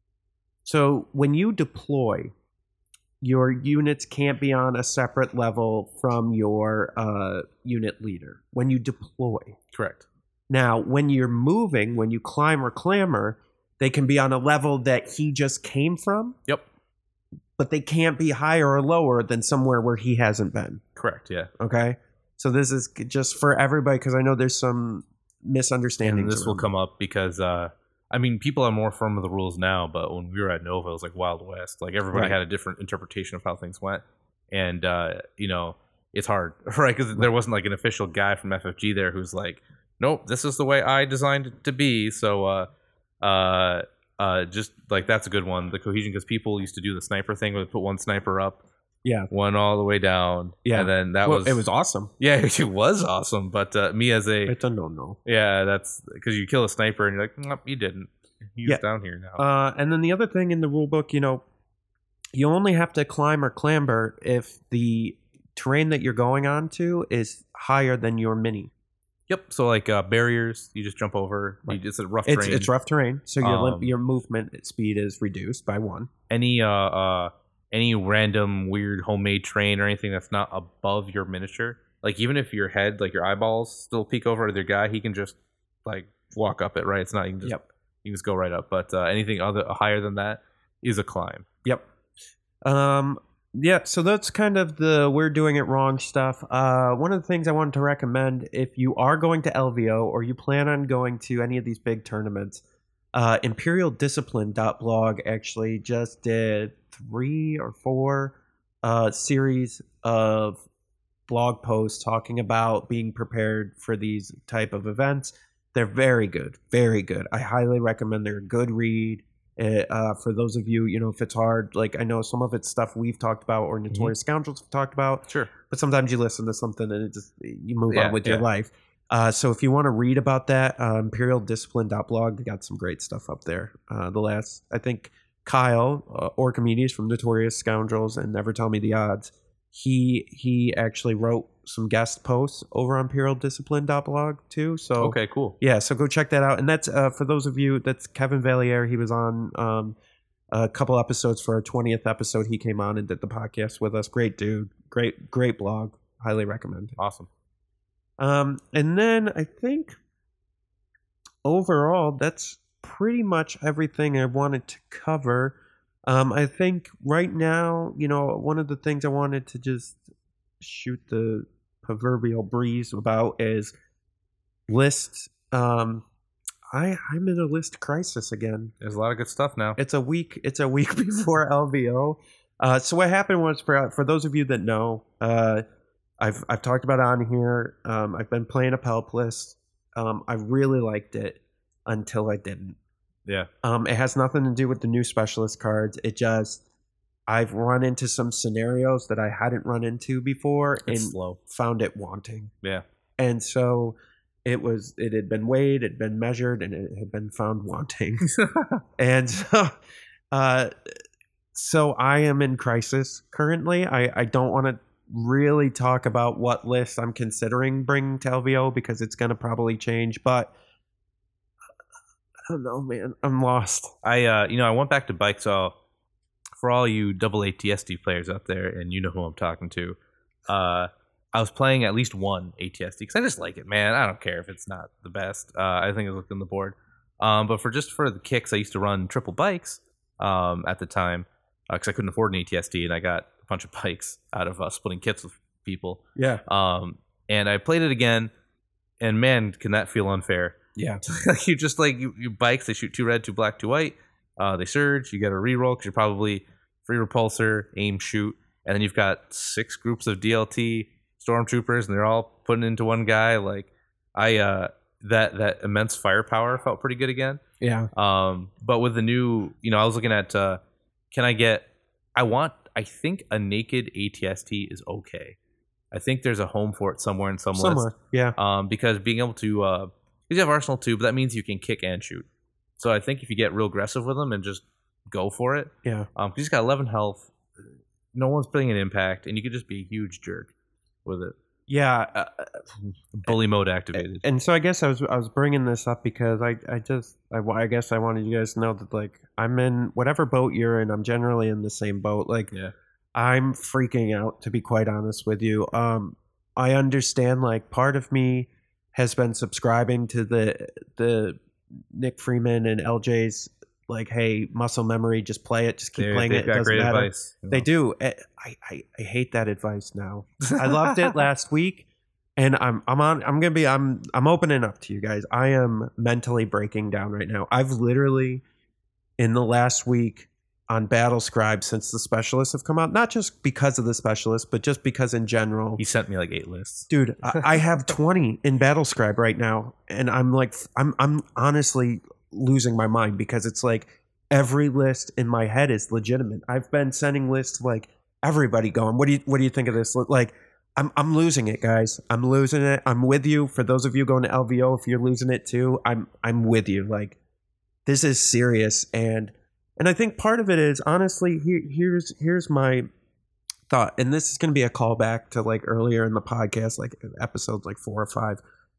so when you deploy, your units can't be on a separate level from your uh, unit leader when you deploy. Correct. Now, when you're moving, when you climb or clamber, they can be on a level that he just came from. Yep. but they can't be higher or lower than somewhere where he hasn't been. Correct. Yeah. Okay. So this is just for everybody, because I know there's some misunderstandings. And this will around come up because, uh, I mean, people are more firm with the rules now, but when we were at Nova, it was like Wild West. Like everybody Right. had a different interpretation of how things went. And, uh, you know, it's hard, right? Because there wasn't like an official guy from F F G there who's like, nope, this is the way I designed it to be. So, uh, uh, uh, just like that's a good one. The cohesion, because people used to do the sniper thing where they put one sniper up, Yeah. one all the way down. Yeah. And then that Well, was, it was awesome. yeah, it was awesome. But uh, me as a, It's a no-no. yeah, that's because you kill a sniper and you're like, nope, you didn't. He's Yeah. down here now. Uh, and then the other thing in the rule book, you know, you only have to climb or clamber if the terrain that you're going on to is higher than your mini. Yep. So like uh, barriers, you just jump over. You, Right. it's a rough It's terrain. it's rough terrain, so your lim- Um, your movement speed is reduced by one. Any uh, uh any random weird homemade terrain or anything that's not above your miniature. Like even if your head, like your eyeballs, still peek over to their guy, he can just like walk up it. Right. It's not. You can just Yep. you can just go right up. But uh, anything other higher than that is a climb. Yep. Um. Yeah. So that's kind of the we're doing it wrong stuff. Uh. One of the things I wanted to recommend, if you are going to L V O or you plan on going to any of these big tournaments, uh, Imperial Discipline blog actually just did three or four uh series of blog posts talking about being prepared for these type of events. They're very good, very good. I highly recommend. They're a good read. Uh, for those of you, you know, if it's hard, like I know some of it's stuff we've talked about or Notorious Scoundrels have talked about, Sure. but sometimes you listen to something and it just you move Yeah, on with your yeah. life. Uh, so if you want to read about that, uh, imperial discipline blog, they got some great stuff up there. Uh, the last, I think, Kyle uh, Orchimedes from Notorious Scoundrels and Never Tell Me the Odds, he he actually wrote some guest posts over on imperial discipline blog too. So Okay. Cool. yeah, so go check that out. And that's uh, for those of you, that's Kevin Valier. He was on um, a couple episodes for our twentieth episode. He came on and did the podcast with us. Great dude. Great, great blog. Highly recommend. Awesome. Um, and then I think overall, that's pretty much everything I wanted to cover. Um, I think right now, you know, one of the things I wanted to just shoot the proverbial breeze about is lists. Um, I I'm in a list crisis again. There's a lot of good stuff now. It's a week. It's a week before L V O. Uh, so what happened was for for those of you that know, uh, I've I've talked about it on here. Um, I've been playing a Pelp list. Um, I really liked it until I didn't. Yeah. Um, it has nothing to do with the new specialist cards. It just I've run into some scenarios that I hadn't run into before It's and slow. found it wanting. Yeah. And so it was it had been weighed, it had been measured, and it had been found wanting. And so, uh, so I am in crisis currently. I, I don't want to really talk about what list I'm considering bringing to L V O because it's going to probably change. But I don't know, man. I'm lost. I uh, you know, I went back to bike. So for all you double A T S D players out there, and you know who I'm talking to, uh, I was playing at least one A T S D because I just like it, man. I don't care if it's not the best. Uh, I think it looked on the board. Um, but for just for the kicks, I used to run triple bikes um, at the time because I couldn't afford an A T S D, and I got a bunch of bikes out of uh, splitting kits with people. Yeah. Um, and I played it again, and man, can that feel unfair? Yeah. You just like you, you bikes, they shoot two red, two black, two white. Uh, they surge. You get a reroll because you're probably free repulsor, aim, shoot, and then you've got six groups of D L T stormtroopers, and they're all putting into one guy. Like I, uh, that that immense firepower felt pretty good again. Yeah. Um, but with the new, you know, I was looking at, uh, can I get? I want. I think a naked A T S T is okay. I think there's a home for it somewhere in some Somewhere. list. Yeah. Um, because being able to, uh, because you have Arsenal too, but that means you can kick and shoot. So I think if you get real aggressive with them and just go for it, Yeah. um, because he's got eleven health, no one's putting an impact, and you could just be a huge jerk with it. Yeah. Uh, Bully mode activated. And so I guess I was I was bringing this up because I I just I, I guess I wanted you guys to know that like I'm in whatever boat you're in. I'm generally in the same boat. Like Yeah. I'm freaking out, to be quite honest with you. Um, I understand like part of me has been subscribing to the the Nick Freeman and L J's like, hey, muscle memory, just play it, just keep They're- playing they've it. It got doesn't great matter. advice, you They know. do. I, I I hate that advice now. I loved it last week, and I'm I'm on. I'm gonna be. I'm I'm opening up to you guys. I am mentally breaking down right now. I've literally in the last week on Battle Scribe since the specialists have come out, not just because of the specialists, but just because in general. He sent me like eight lists. Dude, I, I have twenty in Battle Scribe right now, and I'm like, I'm I'm honestly losing my mind because it's like every list in my head is legitimate. I've been sending lists to like everybody, going, what do you what do you think of this? Like, I'm I'm losing it, guys. I'm losing it. I'm with you. For those of you going to L V O, if you're losing it too, I'm I'm with you. Like, this is serious, and and I think part of it is honestly here here's here's my thought, and this is going to be a callback to like earlier in the podcast, like episodes like four or five.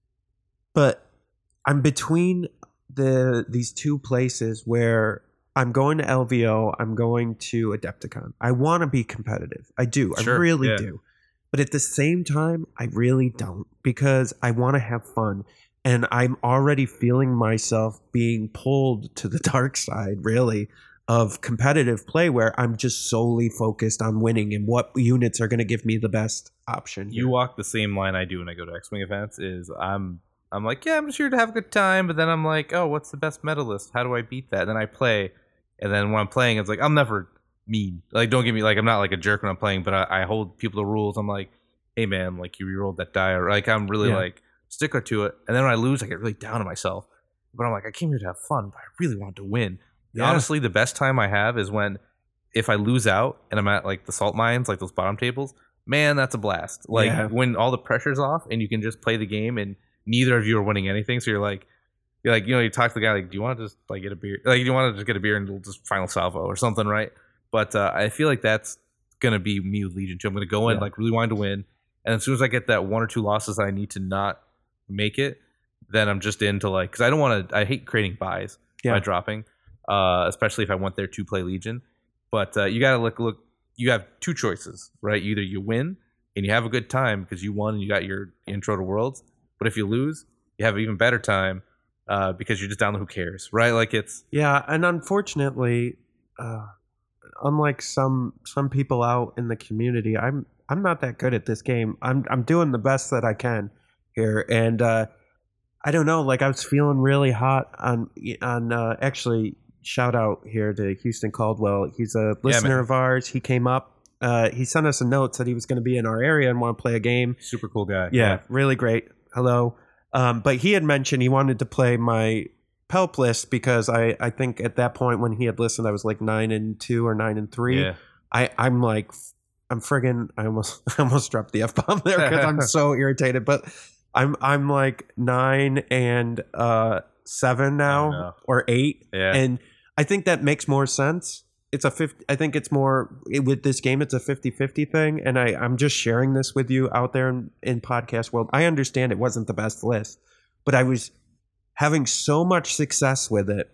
But I'm between the these two places where I'm going to L V O, I'm going to Adepticon. I want to be competitive. I do. Sure, I really yeah. do. But at the same time, I really don't, because I want to have fun. And I'm already feeling myself being pulled to the dark side, really, of competitive play where I'm just solely focused on winning and what units are going to give me the best option. You here. walk the same line I do when I go to X-Wing events. Is I'm I'm like, yeah, I'm just here to have a good time, but then I'm like, oh, what's the best meta list? How do I beat that? And then I play, and then when I'm playing, it's like I'm never mean. Like, don't get me like I'm not like a jerk when I'm playing, but I, I hold people to rules. I'm like, hey man, like you rerolled that die, or like I'm really Yeah. like sticker to it. And then when I lose, I get really down on myself. But I'm like, I came here to have fun, but I really want to win. Yeah. Honestly, the best time I have is when if I lose out and I'm at like the salt mines, like those bottom tables, man, that's a blast. Like Yeah. when all the pressure's off and you can just play the game and neither of you are winning anything. So you're like, you're like, you know, you talk to the guy like, do you want to just like get a beer? Like, do you want to just get a beer and we'll just final salvo or something, right? But uh, I feel like that's gonna be me with Legion too. I'm gonna go in Yeah. like really wanting to win, and as soon as I get that one or two losses that I need to not make it, then I'm just into like, because I don't want to. I hate creating buys Yeah. by dropping, uh, especially if I went there to play Legion. But uh, you gotta look look. You have two choices, right? Either you win and you have a good time because you won and you got your intro to Worlds. But if you lose, you have an even better time uh, because you're just down there. Who cares, right? Like it's Yeah, and unfortunately, uh, unlike some some people out in the community, I'm I'm not that good at this game. I'm I'm doing the best that I can here, and uh, I don't know. Like I was feeling really hot on on uh, actually. Shout out here to Houston Caldwell. He's a listener man. of ours. He came up. Uh, he sent us a note, said he was going to be in our area and want to play a game. super cool guy. Yeah, really great. Hello. Um, but he had mentioned he wanted to play my Pelp list because I, I think at that point when he had listened, I was like nine and two or nine and three. Yeah. I, I'm like, I'm friggin', I almost, I almost dropped the F bomb there because I'm so irritated. But I'm, I'm like nine and uh, seven now Oh, no. or eight, Yeah. and I think that makes more sense. It's a fifty. I think it's more it, with this game. It's a fifty-fifty thing, and I, I'm just sharing this with you out there in, in podcast world. I understand it wasn't the best list, but I was having so much success with it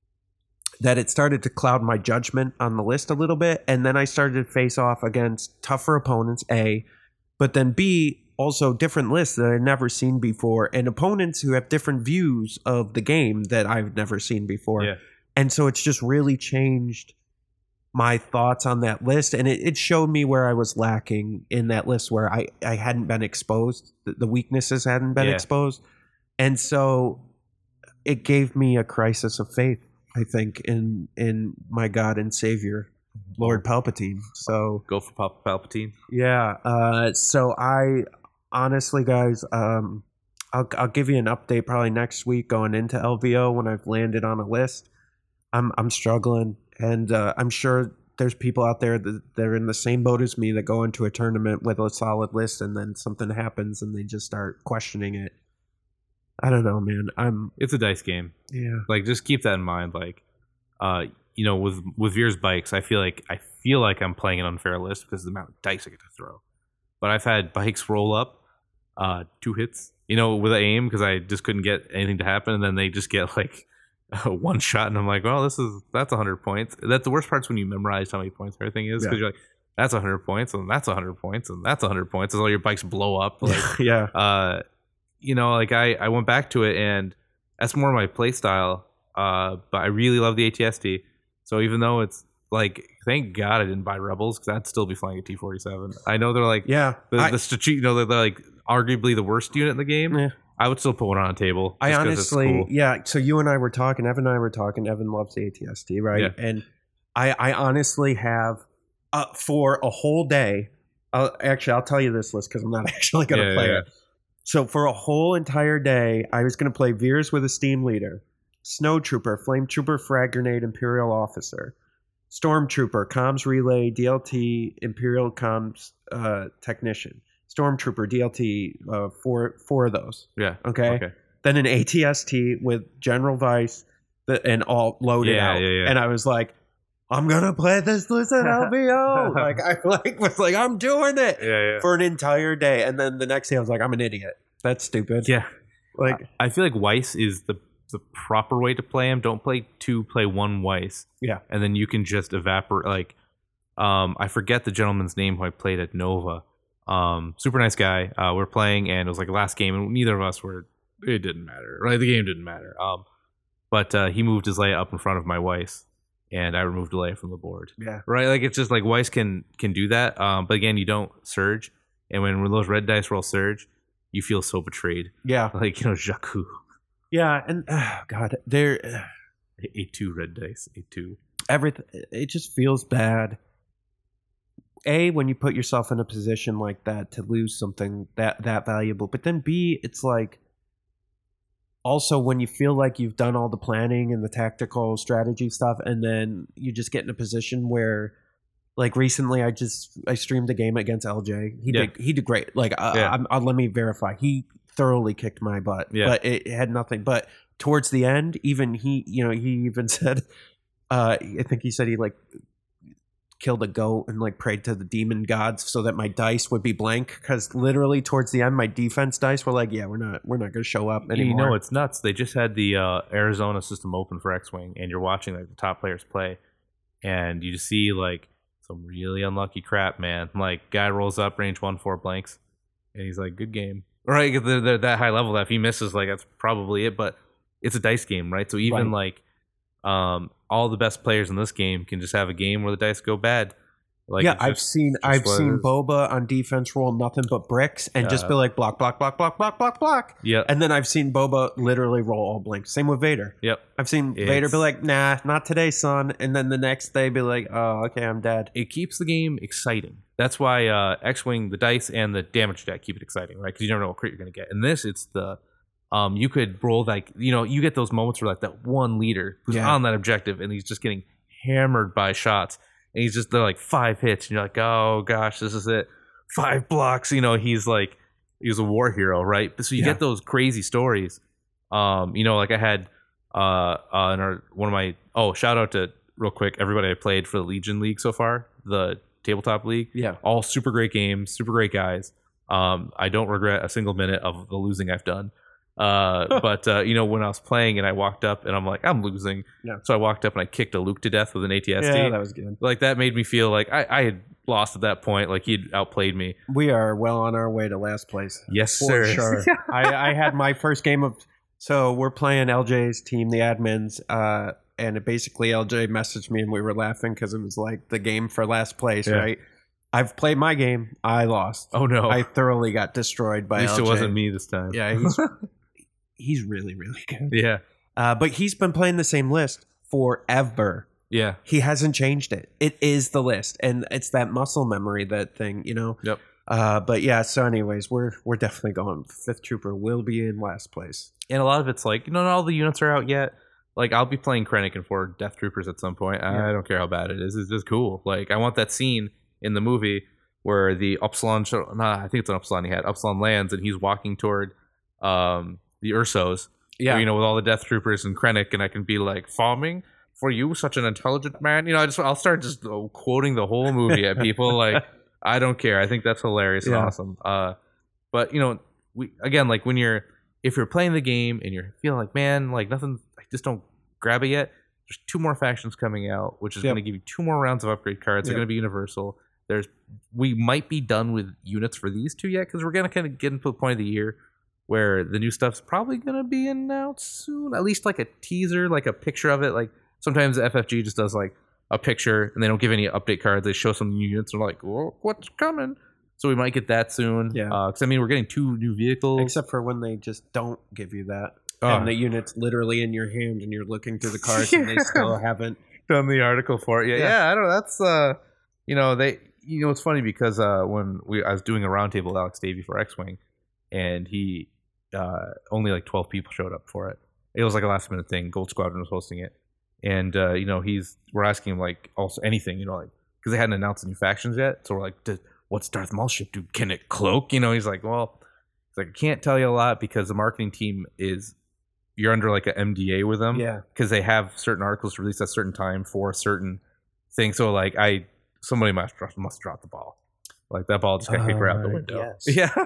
that it started to cloud my judgment on the list a little bit, and then I started to face off against tougher opponents. A, but then B, also different lists that I've never seen before, and opponents who have different views of the game that I've never seen before. Yeah. And so it's just really changed my thoughts on that list. And it, it showed me where I was lacking in that list, where I, I hadn't been exposed. The, the weaknesses hadn't been Yeah. exposed. And so it gave me a crisis of faith, I think, in in my God and Savior, Lord Palpatine. So Go for Pal- Palpatine. yeah. Uh, so I honestly, guys, um, I'll I'll give you an update probably next week going into L V O when I've landed on a list. I'm I'm struggling, and uh, I'm sure there's people out there that they're in the same boat as me that go into a tournament with a solid list, and then something happens and they just start questioning it. I don't know, man. I'm It's a dice game. yeah. Like just keep that in mind. Like, uh, you know, with with Veer's bikes, I feel like I feel like I'm playing an unfair list because of the amount of dice I get to throw. But I've had bikes roll up uh, two hits, you know, with aim because I just couldn't get anything to happen, and then they just get like one shot, and I'm like, well, this is that's one hundred points. That's the worst part's when you memorize how many points everything is because Yeah. you're like, that's one hundred points, and that's one hundred points, and that's one hundred points. As all your bikes blow up, like. yeah. uh, you know, like I, I went back to it, and that's more my play style. uh, but I really love the A T S T. So even though it's like, thank God I didn't buy Rebels because I'd still be flying a T forty-seven. I know they're like, Yeah, the, I- the strate- you know, they're, they're like arguably the worst unit in the game. Yeah. I would still put one on a table. I just 'cause honestly, it's cool. yeah. So you and I were talking. Evan and I were talking. Evan loves the A T S T, right? Yeah. And I, I honestly have uh, for a whole day. I'll, actually, I'll tell you this list because I'm not actually going to Yeah, play yeah, it. So for a whole entire day, I was going to play Veers with a Steam Leader, Snow Trooper, Flame Trooper, Frag Grenade, Imperial Officer, Stormtrooper, Comms Relay, D L T, Imperial Comms uh, Technician, Stormtrooper, D L T, uh, four four of those. Yeah. Okay. Okay. Then an A T S T with General Vice the, and all loaded Yeah, out. yeah, yeah. And I was like, I'm gonna play this list at L V O. like I like was like, I'm doing it Yeah, yeah. for an entire day. And then the next day I was like, I'm an idiot. That's stupid. Yeah. Like I feel like Weiss is the the proper way to play him. Don't play two, play one Weiss. Yeah. And then you can just evaporate. Like, um, I forget the gentleman's name who I played at Nova. Um, super nice guy. Uh, we're playing, and it was like last game, and neither of us were. It didn't matter, right? The game didn't matter. Um, but uh, he moved his Leia up in front of my Weiss, and I removed Leia from the board. Yeah. Right. Like it's just like Weiss can can do that. Um, but again, you don't surge, and when those red dice roll surge, you feel so betrayed. Yeah. Like, you know, Jakku. Yeah. And oh God, there A two red dice. A two. everything it just feels bad. A, when you put yourself in a position like that to lose something that that valuable, but then B, it's like also when you feel like you've done all the planning and the tactical strategy stuff, and then you just get in a position where, like recently, I just I streamed a game against L J. He Yeah. did he did great. Like uh, Yeah. I'm, uh, let me verify, he thoroughly kicked my butt. Yeah. But it, it had nothing. But towards the end, even he, you know, he even said, uh, I think he said he like killed a goat and like prayed to the demon gods so that my dice would be blank, because literally towards the end my defense dice were like, yeah, we're not we're not going to show up anymore. You know, it's nuts. They just had the uh, Arizona system open for X-Wing, and you're watching like the top players play, and you just see like some really unlucky crap, man. Like guy rolls up, range one, four blanks, and he's like, good game. Right, they're, they're that high level that if he misses, like that's probably it. But it's a dice game, right? So even Right. like um, all the best players in this game can just have a game where the dice go bad. Like yeah, it's I've just- seen just I've what it seen is. Boba on defense roll nothing but bricks and just Yeah. be like block block block block block block block. Yeah. And then I've seen Boba literally roll all blanks. Same with Vader. Yep. I've seen It's- Vader be like, nah, not today, son. And then the next day be like, oh, okay, I'm dead. It keeps the game exciting. That's why uh, X-Wing, the dice, and the damage deck keep it exciting, right? Because you never know what crit you're going to get. In this, it's the um, you could roll like you know you get those moments where like that one leader who's Yeah. on that objective and he's just getting hammered by shots, and he's just they're like five hits, and you're like, oh gosh, this is it, five blocks. You know, he's like he's a war hero, right? So you Yeah. get those crazy stories. Um, you know, like I had uh, uh in our one of my oh shout out to real quick everybody I played for the Legion League so far, the tabletop league. Yeah. All super great games, super great guys. Um, I don't regret a single minute of the losing I've done. Uh, but uh, you know, when I was playing and I walked up and I'm like, I'm losing. Yeah. So I walked up and I kicked a Luke to death with an A T S T. Yeah, that was good. Like that made me feel like I, I had lost at that point. Like he'd outplayed me. We are well on our way to last place. Yes, For sir. sure. I, I had my first game of. So we're playing L J's team, the admins, uh, and it basically L J messaged me and we were laughing because it was like the game for last place, Yeah. right? I've played my game. I lost. Oh no. I thoroughly got destroyed by At least L J. it wasn't me this time. Yeah, he's he's really really good. Yeah. Uh, but he's been playing the same list forever. Yeah. He hasn't changed it. It is the list, and it's that muscle memory, that thing, you know. Yep. Uh, but yeah. So, anyways, we're we're definitely going. Fifth Trooper will be in last place. And a lot of it's like, you know, not all the units are out yet. Like, I'll be playing Krennic and four Death Troopers at some point. Yeah. I don't care how bad it is. It's just cool. Like, I want that scene in the movie where the Upsilon, show, nah, I think it's an Upsilon he had. Upsilon lands and he's walking toward um, the Ursos. Yeah. You know, with all the Death Troopers and Krennic, and I can be like, farming for you, such an intelligent man. You know, I just I'll start just uh, quoting the whole movie at people. Like, I don't care. I think that's hilarious and Yeah. awesome. Uh, but you know, we again, like when you're if you're playing the game and you're feeling like, man, like nothing, I just don't grab it yet. There's two more factions coming out, which is Yep. going to give you two more rounds of upgrade cards. They're Yep. going to be universal. There's we might be done with units for these two yet because we're going to kind of get into the point of the year where the new stuff's probably gonna be announced soon. At least like a teaser, like a picture of it. Like sometimes the F F G just does like a picture and they don't give any update cards. They show some new units and they're like, well, what's coming? So we might get that soon. Yeah. Because I mean, we're getting two new vehicles. Except for when they just don't give you that. Oh. And the unit's literally in your hand and you're looking through the cards and they still haven't done the article for it. Yeah, Yeah. yeah. I don't know. That's uh, you know, they. You know, it's funny because uh, when we I was doing a roundtable with Alex Davey for X-Wing, and he uh, only like twelve people showed up for it. It was like a last minute thing. Gold Squadron was hosting it, and uh, you know, he's we're asking him like also anything, you know, like because they hadn't announced any factions yet. So we're like, "Does- what's Darth Maul's ship do? Can it cloak? You know, he's like, well, he's like, I can't tell you a lot because the marketing team is you're under like an M D A with them. Yeah. Because they have certain articles released at a certain time for a certain thing. So like I somebody must must drop the ball. Like that ball just got kicked right out the Uh, window. yes. Yeah.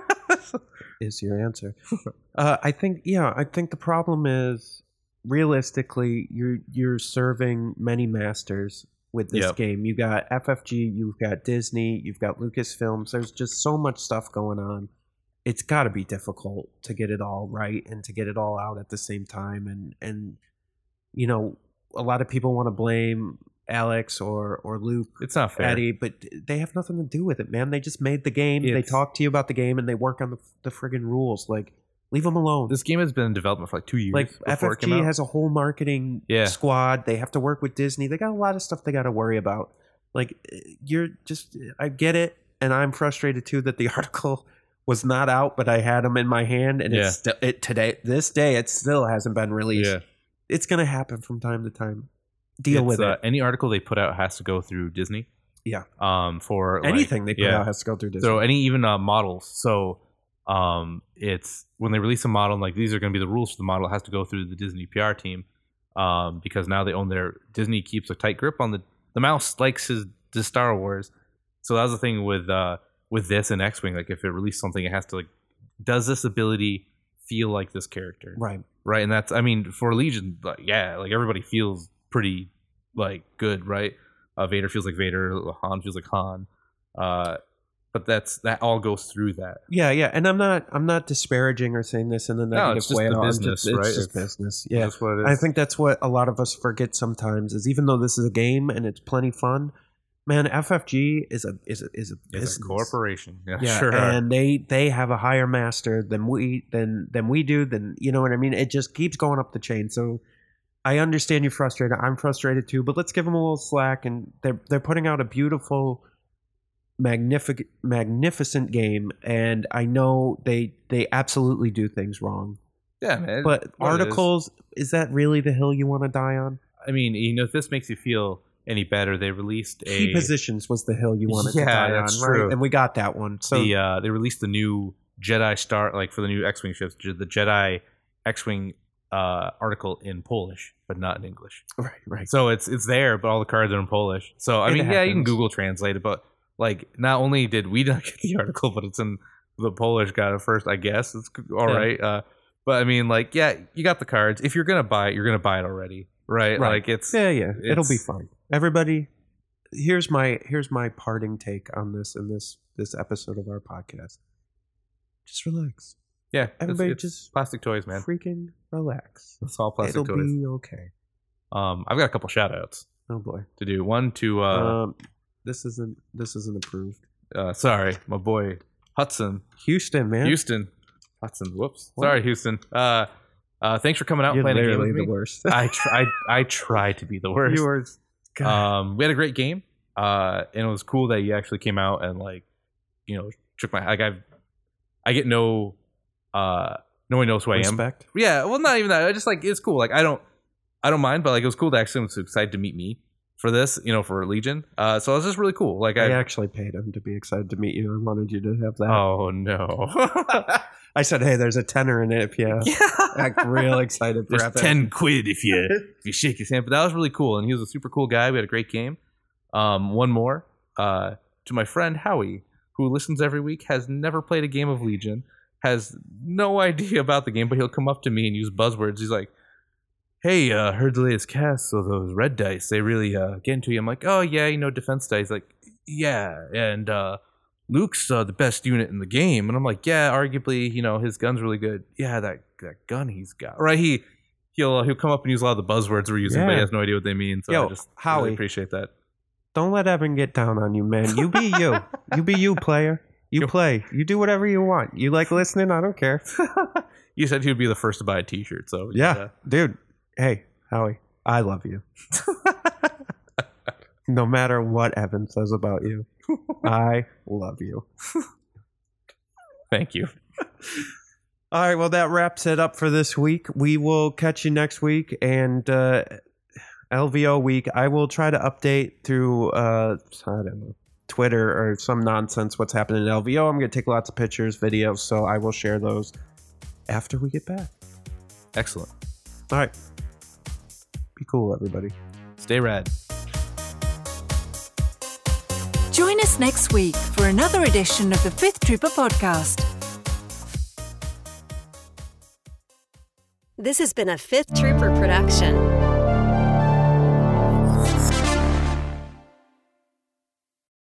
is your answer. uh, I think yeah, I think the problem is realistically you're you're serving many masters with this Yep. game. You got F F G, you've got Disney, you've got Lucasfilms. There's just so much stuff going on. It's got to be difficult to get it all right and to get it all out at the same time. And and you know, a lot of people want to blame Alex or or Luke, It's not fair. Eddie, but they have nothing to do with it, man. They just made the game. They It's- talk to you about the game, and they work on the the friggin' rules. Like, leave them alone. This game has been in development for like two years. Like before it came F F G out. has a whole marketing Yeah. squad. They have to work with Disney. They got a lot of stuff they got to worry about. Like, you're just, I get it, and I'm frustrated too that the article was not out, but I had them in my hand, and Yeah. it's still it today. This day, it still hasn't been released. Yeah. It's gonna happen from time to time. Deal It's, with uh, it. Any article they put out has to go through Disney. Yeah. Um. For like, Anything they put yeah. out has to go through Disney. So any even uh, models. So um, it's when they release a model, like these are going to be the rules for the model. It has to go through the Disney P R team um, because now they own their Disney keeps a tight grip on the the mouse likes his, his Star Wars. So that was the thing with uh, with this and X-Wing. Like if it released something, it has to like does this ability feel like this character? right. Right, and that's I mean for Legion, like, yeah, like everybody feels pretty like good, right? Uh, Vader feels like Vader, Han feels like Han, uh, but that's that all goes through that. Yeah, yeah, and I'm not I'm not disparaging or saying this in a negative it's just way at the all. business, it's just, right? It's just It's- business. Yeah, That's what it is. I think that's what a lot of us forget sometimes. Is even though this is a game and it's plenty fun, man, F F G is a is a is a it's business. a corporation, yeah, Yeah, sure. are. and they they have a higher master than we than than we do. Than you know what I mean. It just keeps going up the chain. So I understand you're frustrated. I'm frustrated too. But let's give them a little slack. And they're they're putting out a beautiful, magnificent magnificent game. And I know they they absolutely do things wrong. yeah, man. But what it is. articles is that really the hill you want to die on? I mean, you know, if this makes you feel any better, they released a Key positions was the hill you wanted Yeah, to die that's on, true. right? And we got that one. So the uh, they released the new Jedi Star like for the new X-wing ships, the Jedi X-wing uh, article in Polish, but not in English. right, right. So it's it's there, but all the cards are in Polish. So I It mean, yeah, you can happens. Google translate it, but like not only did we not get the article, but it's in the Polish got it first. I guess it's all Yeah. right. Uh, but I mean, like, yeah, you got the cards. If you're gonna buy it, you're gonna buy it already, right? Right. Like it's Yeah, yeah. It'll be it's- fine. Everybody, here's my here's my parting take on this in this this episode of our podcast. Just relax. yeah. it's- Everybody it's just plastic toys, man. freaking relax. It's all plastic It'll toys. be okay. Um, I've got a couple shout outs Oh boy. to do. One to uh, um, this isn't this isn't approved. uh sorry, my boy Hudson, Houston, man. Houston, Hudson. Whoops, What? sorry, Houston. Uh, uh, thanks for coming out You're and playing a game literally with me. the worst. I try. I try to be the worst. You were. God. Um, we had a great game, uh, and it was cool that you actually came out and like, you know, shook my like I, I get no, uh, no one knows who I am. Respect. Yeah, well, not even that. I just like it's cool. Like I don't, I don't mind, but like it was cool to actually was excited to meet me for this, you know, for Legion. Uh, so it was just really cool. Like I I, actually paid him to be excited to meet you. I wanted you to have that. oh no, I said, hey, there's a tenner in it if you act real excited for there's it. ten quid if you if you shake his hand. But that was really cool, and he was a super cool guy. We had a great game. Um, one more uh, to my friend Howie, who listens every week, has never played a game of Legion, has no idea about the game, but he'll come up to me and use buzzwords. He's like, "Hey, uh, heard the latest cast, so those red dice, they really uh, get into you." I'm like, "Oh yeah, you know, defense dice." Like, yeah, and uh, Luke's uh, the best unit in the game. And I'm like, yeah, arguably, you know, his gun's really good. Yeah, that, that gun he's got. Right? He, he'll he'll come up and use a lot of the buzzwords we're using, Yeah. but he has no idea what they mean. So Yo, I just Howie. really appreciate that. Don't let Evan get down on you, man. You be you. You be you, player. You play. You do whatever you want. You like listening? I don't care. You said he would be the first to buy a T-shirt. So Yeah, uh, dude. Hey, Howie, I love you. No matter what Evan says about you, I love you. thank you. All right, well, that wraps it up for this week. We will catch you next week. And uh, L V O week, I will try to update through, uh, I don't know, Twitter or some nonsense what's happening in L V O. I'm going to take lots of pictures, videos, so I will share those after we get back. Excellent. All right. Be cool, everybody. Stay rad. Join us next week for another edition of the Fifth Trooper Podcast. This has been a Fifth Trooper production.